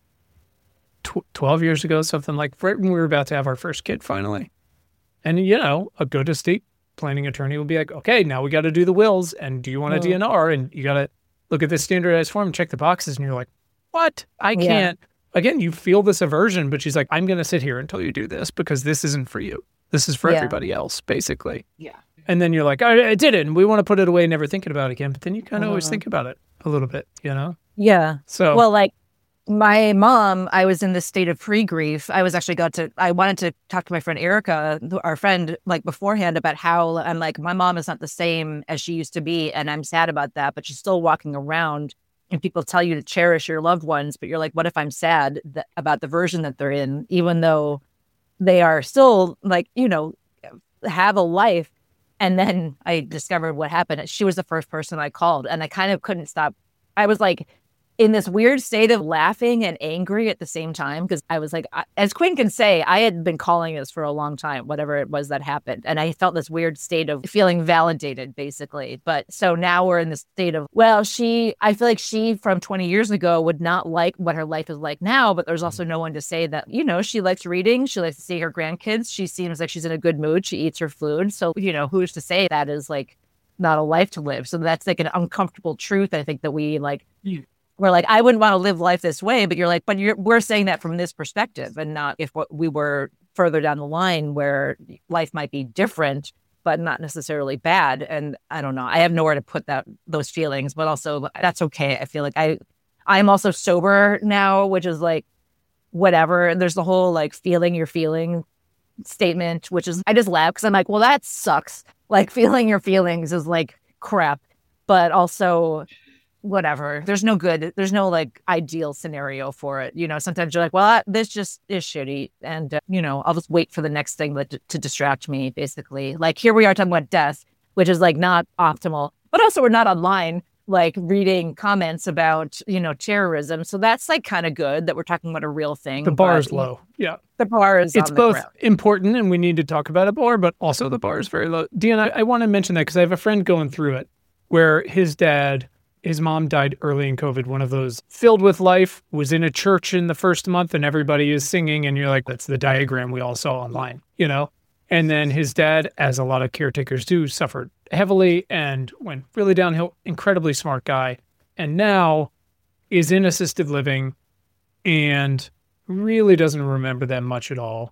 12 years ago, something like right when we were about to have our first kid finally. And, a good estate planning attorney will be like, okay, now we got to do the wills. And do you want a DNR? And you got to look at this standardized form, check the boxes. And you're like, what? I can't. Again, you feel this aversion, but she's like, I'm going to sit here until you do this because this isn't for you. This is for everybody else, basically. Yeah. And then you're like, I did it. And we want to put it away, never thinking about it again. But then you kind of always think about it a little bit, Yeah. So, well, like my mom, I was in this state of pre-grief. I was actually I wanted to talk to my friend Erica, our friend, like beforehand about how I'm like, my mom is not the same as she used to be. And I'm sad about that, but she's still walking around. And people tell you to cherish your loved ones, but you're like, what if I'm sad about the version that they're in, even though they are still like, have a life. And then I discovered what happened. She was the first person I called and I kind of couldn't stop. I was like, in this weird state of laughing and angry at the same time. Because I was like, as Quinn can say, I had been calling this for a long time, whatever it was that happened. And I felt this weird state of feeling validated, basically. But so now we're in the state of, well, I feel like she from 20 years ago would not like what her life is like now. But there's also no one to say that, she likes reading. She likes to see her grandkids. She seems like she's in a good mood. She eats her food. So, who's to say that is like not a life to live? So that's like an uncomfortable truth, I think, that we like. We're like, I wouldn't want to live life this way, but you're like, we're saying that from this perspective, and not if we were further down the line where life might be different, but not necessarily bad. And I don't know, I have nowhere to put those feelings, but also that's okay. I feel like I'm also sober now, which is like whatever. And there's the whole like feeling your feeling statement, which is, I just laugh because I'm like, well, that sucks. Like feeling your feelings is like crap, but also whatever. There's no like ideal scenario for it. Sometimes you're like, well, this just is shitty. And, I'll just wait for the next thing to distract me, basically. Like here we are talking about death, which is like not optimal, but also we're not online, like reading comments about, terrorism. So that's like kind of good that we're talking about a real thing. The bar is low. Yeah. The bar is It's on the both ground. important and we need to talk about it more, but also the bar is very low. Dean, I want to mention that because I have a friend going through it where his mom died early in COVID, one of those filled with life, was in a church in the first month and everybody is singing and you're like, that's the diagram we all saw online, And then his dad, as a lot of caretakers do, suffered heavily and went really downhill. Incredibly smart guy. And now is in assisted living and really doesn't remember that much at all.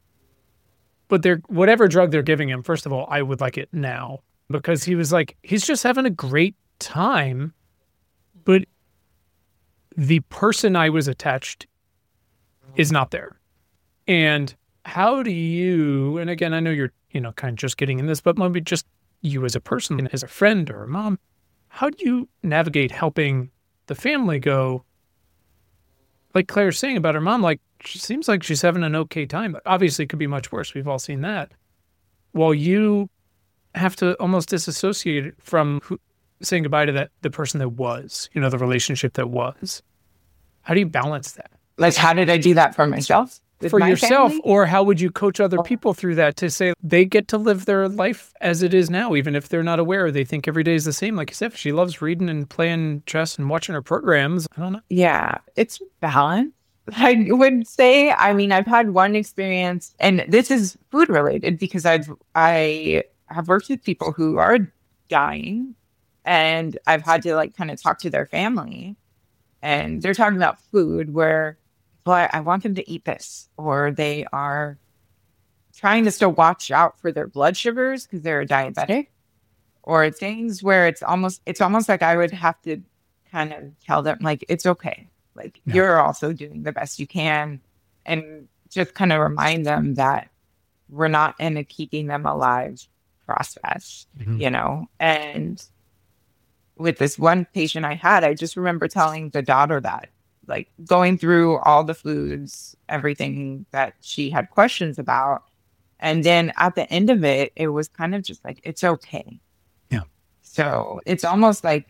But whatever drug they're giving him, first of all, I would like it now because he was like, he's just having a great time, but the person I was attached is not there. And how do you, and again, I know you're, kind of just getting in this, but maybe just you as a person, as a friend or a mom, how do you navigate helping the family go, like Claire's saying about her mom, like she seems like she's having an okay time. Obviously it could be much worse. We've all seen that. While you have to almost disassociate it from saying goodbye to the person that was, the relationship that was. How do you balance that? Like, how did I do that for myself? For yourself, family? Or how would you coach other people through that to say they get to live their life as it is now, even if they're not aware, they think every day is the same. Like you said, she loves reading and playing chess and watching her programs. I don't know. Yeah, it's balance. I would say, I've had one experience, and this is food related because I have worked with people who are dying. And I've had to like kind of talk to their family and they're talking about food where, but I want them to eat this, or they are trying to still watch out for their blood sugars because they're diabetic, or things where it's almost like I would have to kind of tell them like, it's okay. Like you're also doing the best you can, and just kind of remind them that we're not in a keeping them alive process, and with this one patient I had, I just remember telling the daughter that, like going through all the foods, everything that she had questions about. And then at the end of it, it was kind of just like, it's okay. Yeah. So it's almost like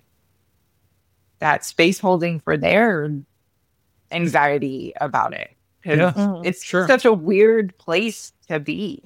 that space holding for their anxiety about it. It's such a weird place to be,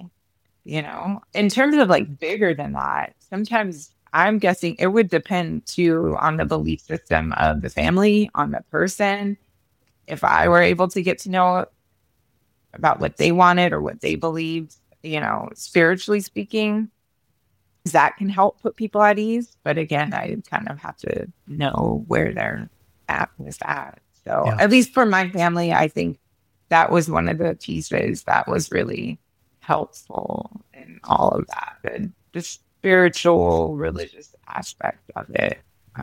in terms of like bigger than that. Sometimes I'm guessing it would depend too on the belief system of the family, on the person. If I were able to get to know about what they wanted or what they believed, spiritually speaking, that can help put people at ease. But again, I kind of have to know where they're at with that. So at least for my family, I think that was one of the pieces that was really helpful in all of that. And just spiritual, religious aspect of it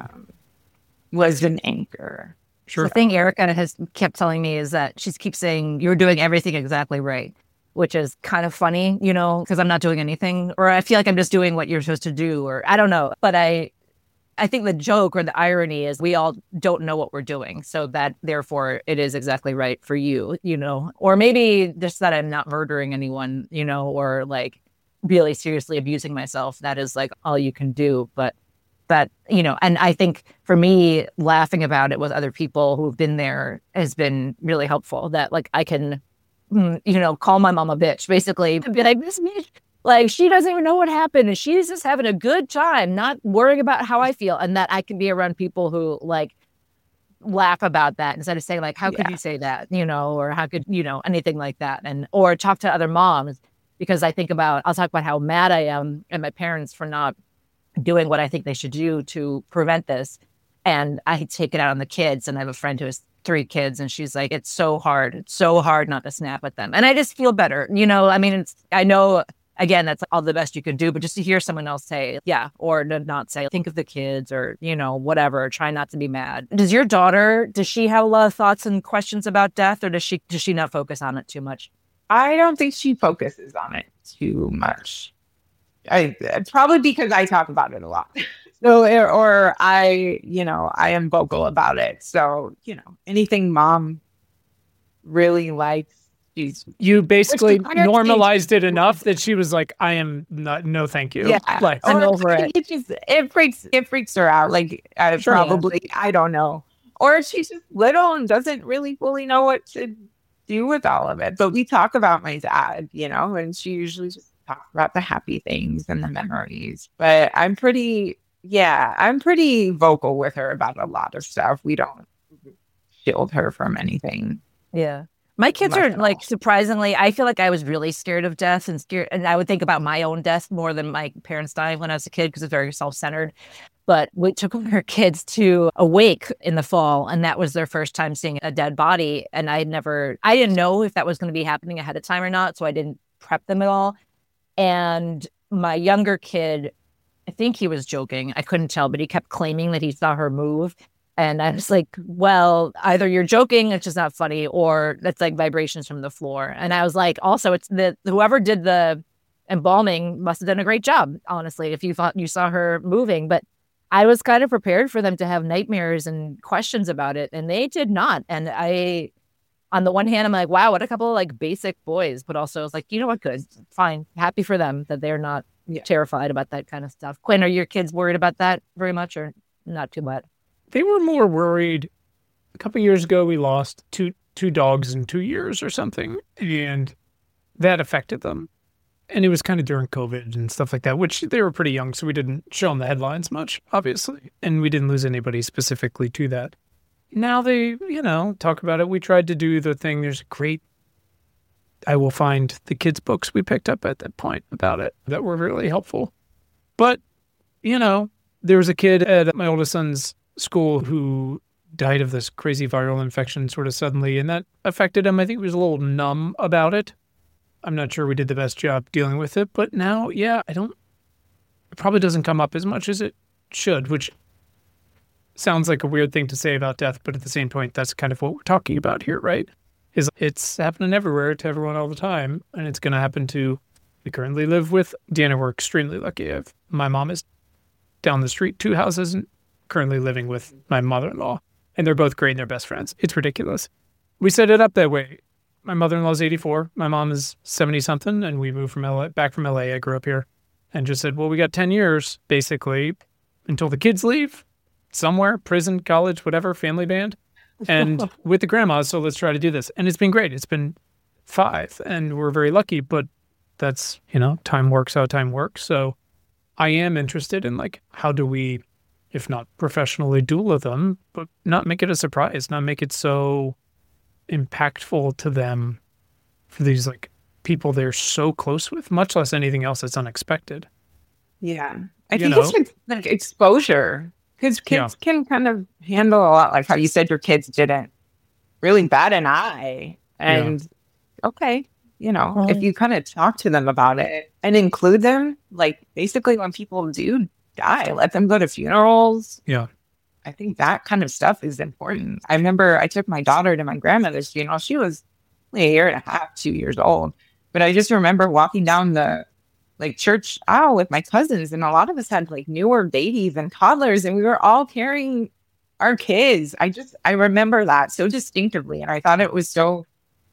was an anchor. Sure. The thing Erica has kept telling me is that she keeps saying, you're doing everything exactly right, which is kind of funny, because I'm not doing anything, or I feel like I'm just doing what you're supposed to do, or I don't know. But I think the joke or the irony is we all don't know what we're doing. So that therefore it is exactly right for you, or maybe just that I'm not murdering anyone, or like really seriously abusing myself. That is like all you can do. But that, and I think for me, laughing about it with other people who've been there has been really helpful, that like I can, call my mom a bitch, basically, and be like, this bitch, like, she doesn't even know what happened and she's just having a good time, not worrying about how I feel. And that I can be around people who like laugh about that instead of saying like, how could you say that, or how could, anything like that. And, or talk to other moms, because I'll talk about how mad I am at my parents for not doing what I think they should do to prevent this. And I take it out on the kids. And I have a friend who has 3 kids and she's like, it's so hard not to snap at them. And I just feel better, I mean, I know, again, that's all the best you can do, but just to hear someone else say, yeah, or to not say, think of the kids, or, whatever, try not to be mad. Does she have a lot of thoughts and questions about death, or does she not focus on it too much? I don't think she focuses on it too much. Probably because I talk about it a lot. So, or I am vocal about it. So, anything mom really likes, you basically normalized it enough that she was like, I am not, no, thank you. Yeah. Like, I'm over it. It freaks her out. Like, probably, I don't know. Or she's just little and doesn't really fully know what to do with all of it. But we talk about my dad, and she usually just talks about the happy things and the memories. But I'm pretty vocal with her about a lot of stuff. We don't shield her from anything. Yeah. My kids are like, surprisingly, I feel like I was really scared of death and I would think about my own death more than my parents dying when I was a kid, because it's very self-centered. But we took our kids to a wake in the fall, and that was their first time seeing a dead body. And I didn't know if that was going to be happening ahead of time or not, so I didn't prep them at all. And my younger kid, I think he was joking, I couldn't tell, but he kept claiming that he saw her move. And I was like, well, either you're joking, it's just not funny, or that's like vibrations from the floor. And I was like, also, it's whoever did the embalming must have done a great job, honestly, if you thought you saw her moving. But I was kind of prepared for them to have nightmares and questions about it, and they did not. And on the one hand, I'm like, wow, what a couple of like basic boys. But also I was like, you know what, good, fine. Happy for them that they're not terrified about that kind of stuff. Quinn, are your kids worried about that very much, or not too much? They were more worried. A couple of years ago, we lost two dogs in 2 years or something, and that affected them. And it was kind of during COVID and stuff like that, which they were pretty young, so we didn't show them the headlines much, obviously. And we didn't lose anybody specifically to that. Now they, talk about it. We tried to do the thing. There's a great, I will find the kids' books we picked up at that point about it that were really helpful. But, there was a kid at my oldest son's school who died of this crazy viral infection sort of suddenly, and that affected him. I think he was a little numb about it. I'm not sure we did the best job dealing with it, but now, it probably doesn't come up as much as it should, which sounds like a weird thing to say about death, but at the same point, that's kind of what we're talking about here, right? It's happening everywhere to everyone all the time, and it's going to happen to, we currently live with, Deanna, we're extremely lucky. My mom is down the street 2 houses and currently living with my mother-in-law, and they're both great and they're best friends. It's ridiculous. We set it up that way. My mother-in-law is 84. My mom is 70-something, and we moved back from LA. I grew up here, and just said, well, we got 10 years, basically, until the kids leave somewhere, prison, college, whatever, family band, and with the grandmas, so let's try to do this. And it's been great. It's been 5, and we're very lucky, but that's, time works how time works. So I am interested in, like, how do we, if not professionally doula them, but not make it a surprise, not make it so impactful to them for these like people they're so close with, much less anything else that's unexpected. Yeah. I think it's like exposure, because kids can kind of handle a lot, like how you said your kids didn't really bat an eye. And okay, if you kind of talk to them about it and include them, like basically when people do die, let them go to funerals. Yeah. I think that kind of stuff is important. I remember I took my daughter to my grandmother's funeral. She was only a year and a half, 2 years old. But I just remember walking down the church aisle with my cousins, and a lot of us had like newer babies and toddlers, and we were all carrying our kids. I remember that so distinctively. And I thought it was so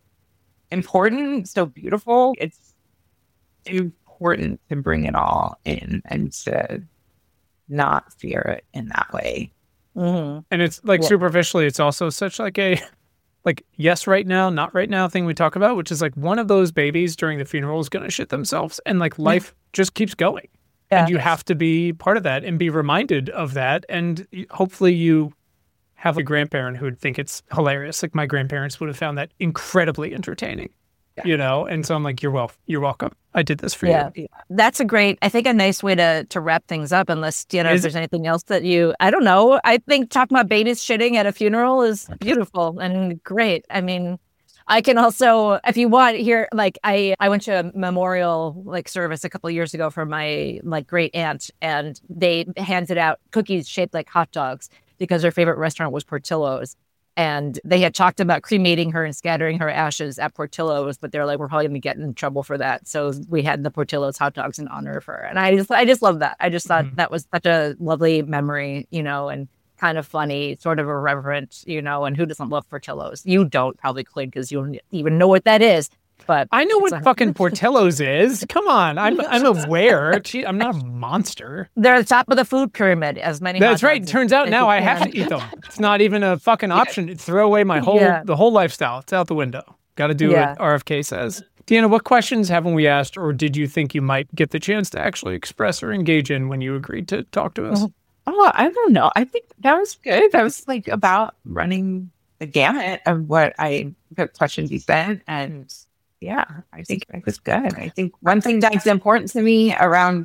important, so beautiful. It's important to bring it all in and to not fear it in that way. Mm-hmm. And it's like superficially, it's also such like a like yes right now, not right now thing we talk about, which is like one of those babies during the funeral is going to shit themselves, and like life just keeps going. Yeah. And you have to be part of that and be reminded of that. And hopefully you have a grandparent who would think it's hilarious. Like my grandparents would have found that incredibly entertaining, you know? And so I'm like, you're welcome. I did this for you. That's a nice way to wrap things up, unless, if there's anything else that I don't know. I think talking about babies shitting at a funeral is beautiful and great. I mean, I can also, if you want, here, like I went to a memorial service a couple of years ago for my great aunt, and they handed out cookies shaped like hot dogs because her favorite restaurant was Portillo's. And they had talked about cremating her and scattering her ashes at Portillo's, but they're like, we're probably going to get in trouble for that. So we had the Portillo's hot dogs in honor of her. And I just love that. I just thought that was such a lovely memory, and kind of funny, sort of irreverent, and who doesn't love Portillo's? You don't probably, Clint, because you don't even know what that is. But I know what fucking Portillo's is. Come on, I'm aware. I'm not a monster. They're at the top of the food pyramid, as many. That's right. Turns out now I have to eat them. It's not even a fucking option. Throw away my the whole lifestyle. It's out the window. Got to do what RFK says. Deanna, what questions haven't we asked, or did you think you might get the chance to actually express or engage in when you agreed to talk to us? Oh, I don't know. I think that was good. That was about running the gamut of the questions you said, and. Yeah, I think it was good. I think one thing that's important to me around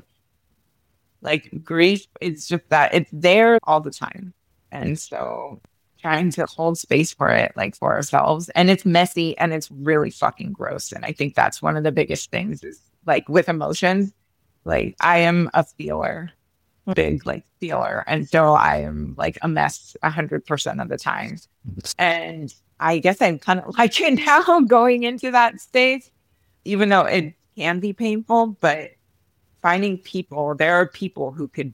grief is just that it's there all the time. And so trying to hold space for it, for ourselves. And it's messy and it's really fucking gross. And I think that's one of the biggest things is with emotions, I am a feeler, big feeler. And so I am a mess 100% of the time. And I guess I'm kind of liking now going into that space, even though it can be painful, but finding there are people who could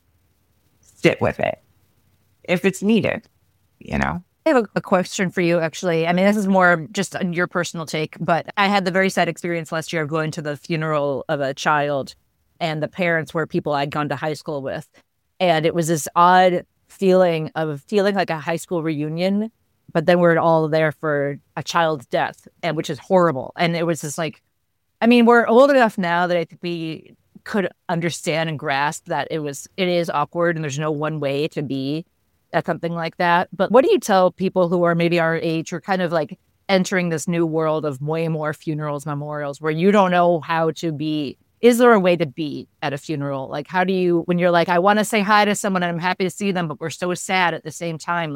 sit with it if it's needed, I have a question for you, actually. I mean, this is more just on your personal take, but I had the very sad experience last year of going to the funeral of a child, and the parents were people I'd gone to high school with. And it was this odd feeling like a high school reunion, but then we're all there for a child's death, and which is horrible. And it was just we're old enough now that I think we could understand and grasp that it is awkward and there's no one way to be at something like that. But what do you tell people who are maybe our age or kind of entering this new world of way more funerals, memorials, where you don't know how to be? Is there a way to be at a funeral? How do you, when you're I want to say hi to someone and I'm happy to see them, but we're so sad at the same time,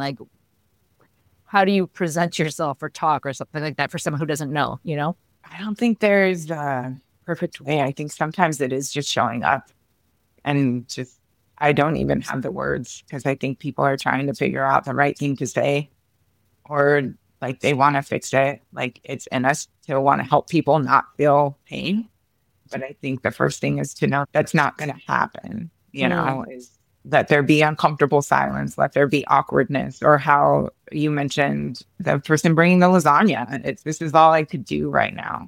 how do you present yourself or talk or something like that for someone who doesn't know, I don't think there's a perfect way. I think sometimes it is just showing up and I don't even have the words because I think people are trying to figure out the right thing to say, or they want to fix it. It's in us to want to help people not feel pain. But I think the first thing is to know that's not going to happen, is let there be uncomfortable silence, let there be awkwardness, or how you mentioned the person bringing the lasagna. This is all I could do right now.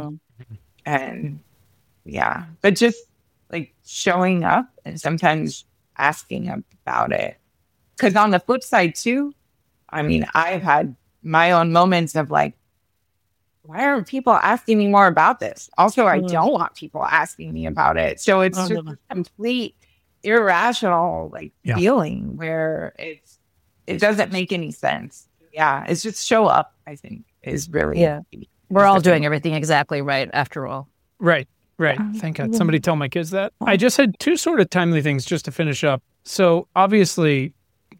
And but just showing up and sometimes asking about it. Because on the flip side too, I've had my own moments of why aren't people asking me more about this? Also, I don't want people asking me about it. So it's just a complete irrational feeling where it doesn't make any sense. Yeah, it's just show up, I think, is really we're all doing everything exactly right after all. Right. Thank God. Somebody tell my kids that. I just had two sort of timely things just to finish up. So obviously,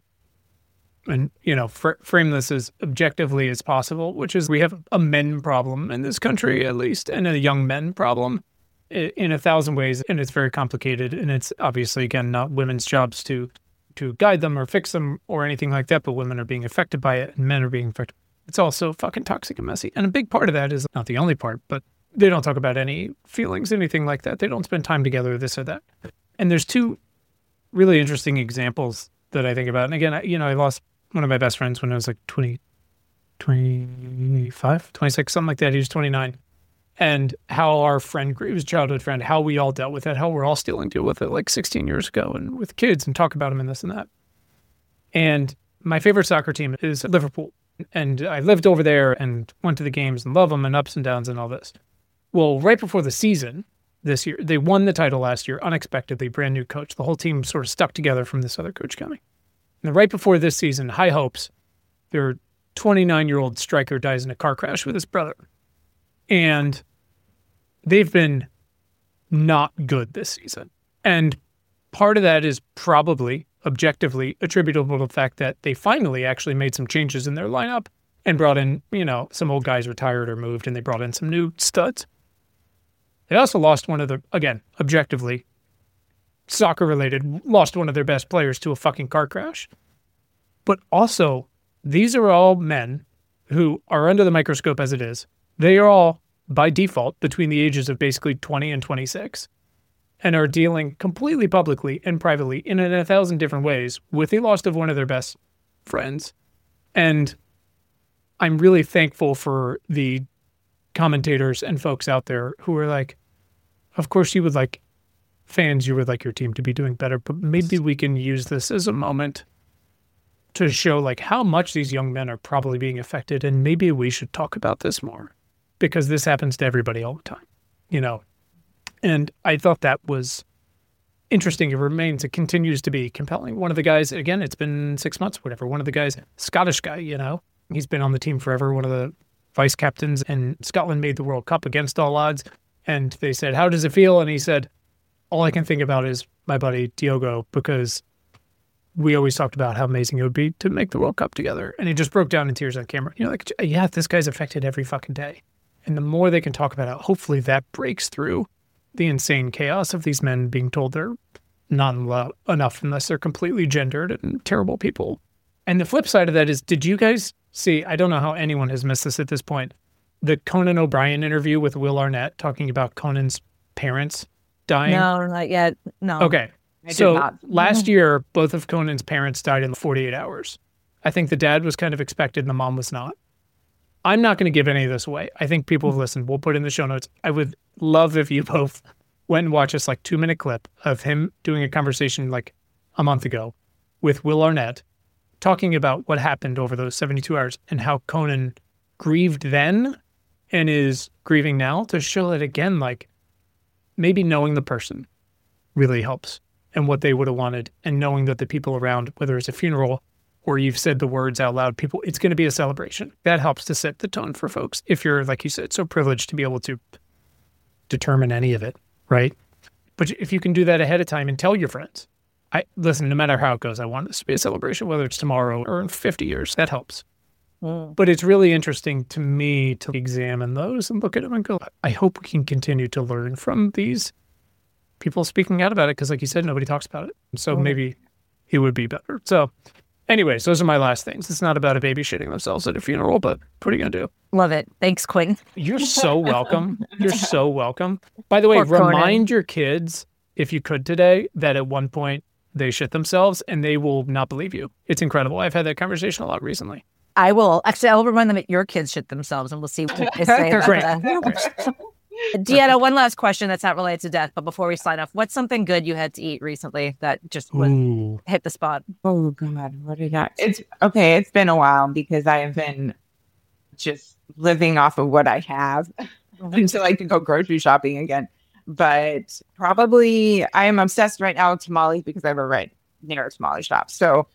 and frame this as objectively as possible, which is we have a men problem in this country, at least, and a young men problem in 1,000 ways, and it's very complicated, and it's obviously, again, not women's jobs to guide them or fix them or anything like that, but women are being affected by it and men are being affected. It's also fucking toxic and messy, and a big part of that is not the only part, but they don't talk about any feelings, anything like that. They don't spend time together, this or that. And there's two really interesting examples that I think about, and again, I lost one of my best friends when I was 25, 26, something like that. He was 29. and how our friend Greaves, childhood friend, how we all dealt with it, how we're all still in deal with it like 16 years ago and with kids and talk about them and this and that. And my favorite soccer team is Liverpool. And I lived over there and went to the games and love them and ups and downs and all this. Well, right before the season this year, they won the title last year unexpectedly, brand new coach. The whole team sort of stuck together from this other coach coming. And right before this season, high hopes, their 29-year-old striker dies in a car crash with his brother. And they've been not good this season. And part of that is probably objectively attributable to the fact that they finally actually made some changes in their lineup and brought in, some old guys retired or moved, and they brought in some new studs. They also lost one of the, again, objectively, soccer-related, lost one of their best players to a fucking car crash. But also, these are all men who are under the microscope as it is. They are all, by default, between the ages of basically 20 and 26, and are dealing completely publicly and privately in 1,000 different ways with the loss of one of their best friends. And I'm really thankful for the commentators and folks out there who are like, of course you would like fans, you would like your team to be doing better, but maybe we can use this as a moment to show like how much these young men are probably being affected. And maybe we should talk about this more because this happens to everybody all the time, And I thought that was interesting. It continues to be compelling. One of the guys, again, it's been 6 months, whatever. One of the guys, Scottish guy, he's been on the team forever. One of the vice captains, and Scotland made the World Cup against all odds. And they said, how does it feel? And he said, all I can think about is my buddy Diogo, because we always talked about how amazing it would be to make the World Cup together. And he just broke down in tears on camera. This guy's affected every fucking day. And the more they can talk about it, hopefully that breaks through the insane chaos of these men being told they're not enough unless they're completely gendered and terrible people. And the flip side of that is, did you guys see, I don't know how anyone has missed this at this point, the Conan O'Brien interview with Will Arnett talking about Conan's parents dying? No, not yet. No. Okay. So last year, both of Conan's parents died in 48 hours. I think the dad was kind of expected and the mom was not. I'm not going to give any of this away. I think people have listened. We'll put in the show notes. I would love if you both went and watched this 2-minute clip of him doing a conversation like a month ago with Will Arnett talking about what happened over those 72 hours and how Conan grieved then and is grieving now, to show that again, maybe knowing the person really helps and what they would have wanted, and knowing that the people around, whether it's a funeral or you've said the words out loud, it's going to be a celebration. That helps to set the tone for folks. If you're, like you said, so privileged to be able to determine any of it, right? But if you can do that ahead of time and tell your friends, listen, no matter how it goes, I want this to be a celebration, whether it's tomorrow or in 50 years, that helps. But it's really interesting to me to examine those and look at them and go, I hope we can continue to learn from these people speaking out about it, because like you said, nobody talks about it. So maybe it would be better. So anyways, those are my last things. It's not about a baby shitting themselves at a funeral, but what are you going to do? Love it. Thanks, Quinn. You're so welcome. You're so welcome. By the way, remind your kids, if you could today, that at one point they shit themselves and they will not believe you. It's incredible. I've had that conversation a lot recently. I will. Actually, I'll remind them that your kids shit themselves, and we'll see what they say about that. Deanna, one last question that's not related to death, but before we sign off, what's something good you had to eat recently that just hit the spot? Oh God, what did I? It's been a while because I have been just living off of what I have until I can go grocery shopping again. But probably I am obsessed right now with tamales because I have a right near a tamale shop. So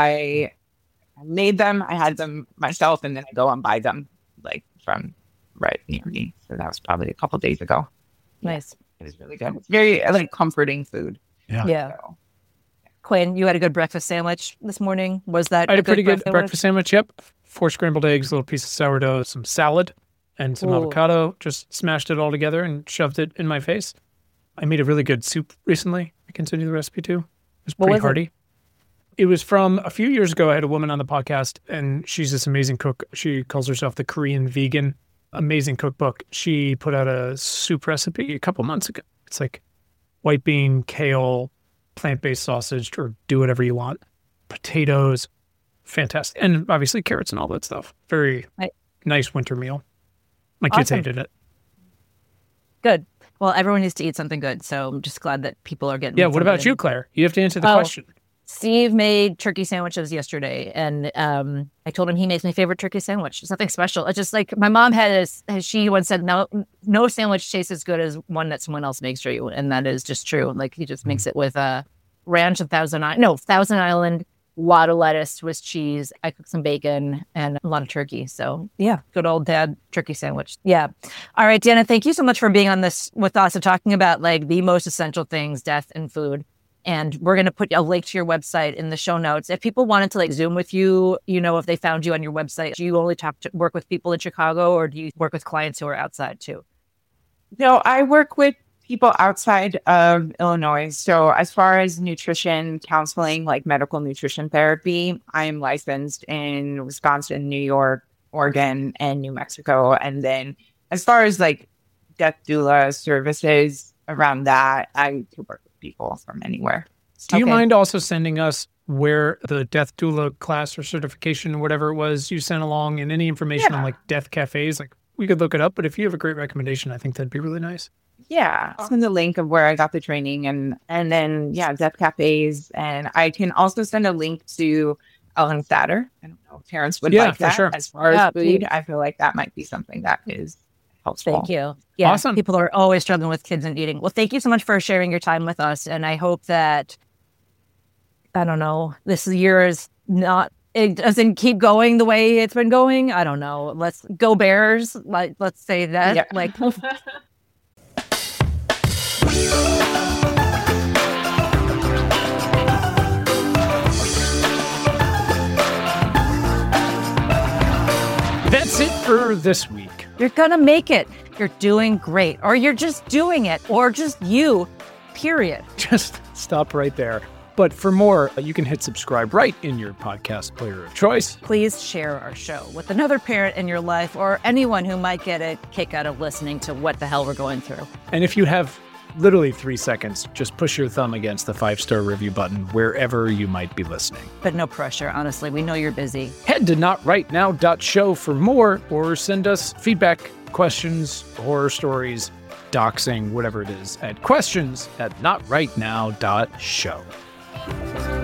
I made them, I had them myself, and then I go and buy them from right near me. So that was probably a couple of days ago. Nice. It was really good. It's very comforting food. Yeah. So. Quinn, you had a good breakfast sandwich this morning. Was that I had a pretty good breakfast sandwich. Yep. 4 scrambled eggs, a little piece of sourdough, some salad, and some avocado. Just smashed it all together and shoved it in my face. I made a really good soup recently. I can send you the recipe too. It was pretty hearty. It was from a few years ago. I had a woman on the podcast, and she's this amazing cook. She calls herself the Korean Vegan. Amazing cookbook. She put out a soup recipe a couple months ago. It's white bean, kale, plant-based sausage, or do whatever you want. Potatoes, fantastic. And obviously carrots and all that stuff. Very nice winter meal. My kids hated it. Good. Well, everyone needs to eat something good. So I'm just glad that people are getting. Yeah. What about you, Claire? You have to answer the question. Steve made turkey sandwiches yesterday, and I told him he makes my favorite turkey sandwich. It's nothing special. It's just like my mom she once said, no sandwich tastes as good as one that someone else makes for you. And that is just true. Like he just makes it with ranch and Thousand Island, a lot of lettuce, Swiss cheese. I cooked some bacon and a lot of turkey. So yeah, good old dad turkey sandwich. Yeah. All right, Deanna, thank you so much for being on this with us and talking about like the most essential things, death and food. And we're going to put a link to your website in the show notes. If people wanted to like Zoom with you, if they found you on your website, do you only work with people in Chicago, or do you work with clients who are outside too? No, I work with people outside of Illinois. So as far as nutrition counseling, like medical nutrition therapy, I'm licensed in Wisconsin, New York, Oregon, and New Mexico. And then as far as like death doula services around that, I could work with people from anywhere. Do you mind also sending us where the death doula class or certification, whatever it was you sent along, and any information on like death cafes? Like we could look it up, but if you have a great recommendation, I think that'd be really nice. Yeah, I'll send the link of where I got the training and then death cafes, and I can also send a link to Ellen Satter. I don't know if parents would like that. Sure. As far as food, I feel like that might be something that is helpful. Thank you. Yeah, awesome. People are always struggling with kids and eating. Well, thank you so much for sharing your time with us, and I hope that this year is not. It doesn't keep going the way it's been going. I don't know. Let's go Bears. Let's say that. Yeah. That's it for this week. You're gonna make it. You're doing great. Or you're just doing it. Or just you, period. Just stop right there. But for more, you can hit subscribe right in your podcast player of choice. Please share our show with another parent in your life or anyone who might get a kick out of listening to what the hell we're going through. And if you have literally 3 seconds, just push your thumb against the 5-star review button wherever you might be listening. But no pressure, honestly. We know you're busy. Head to notrightnow.show for more, or send us feedback, questions, horror stories, doxing, whatever it is, at questions@notrightnow.show.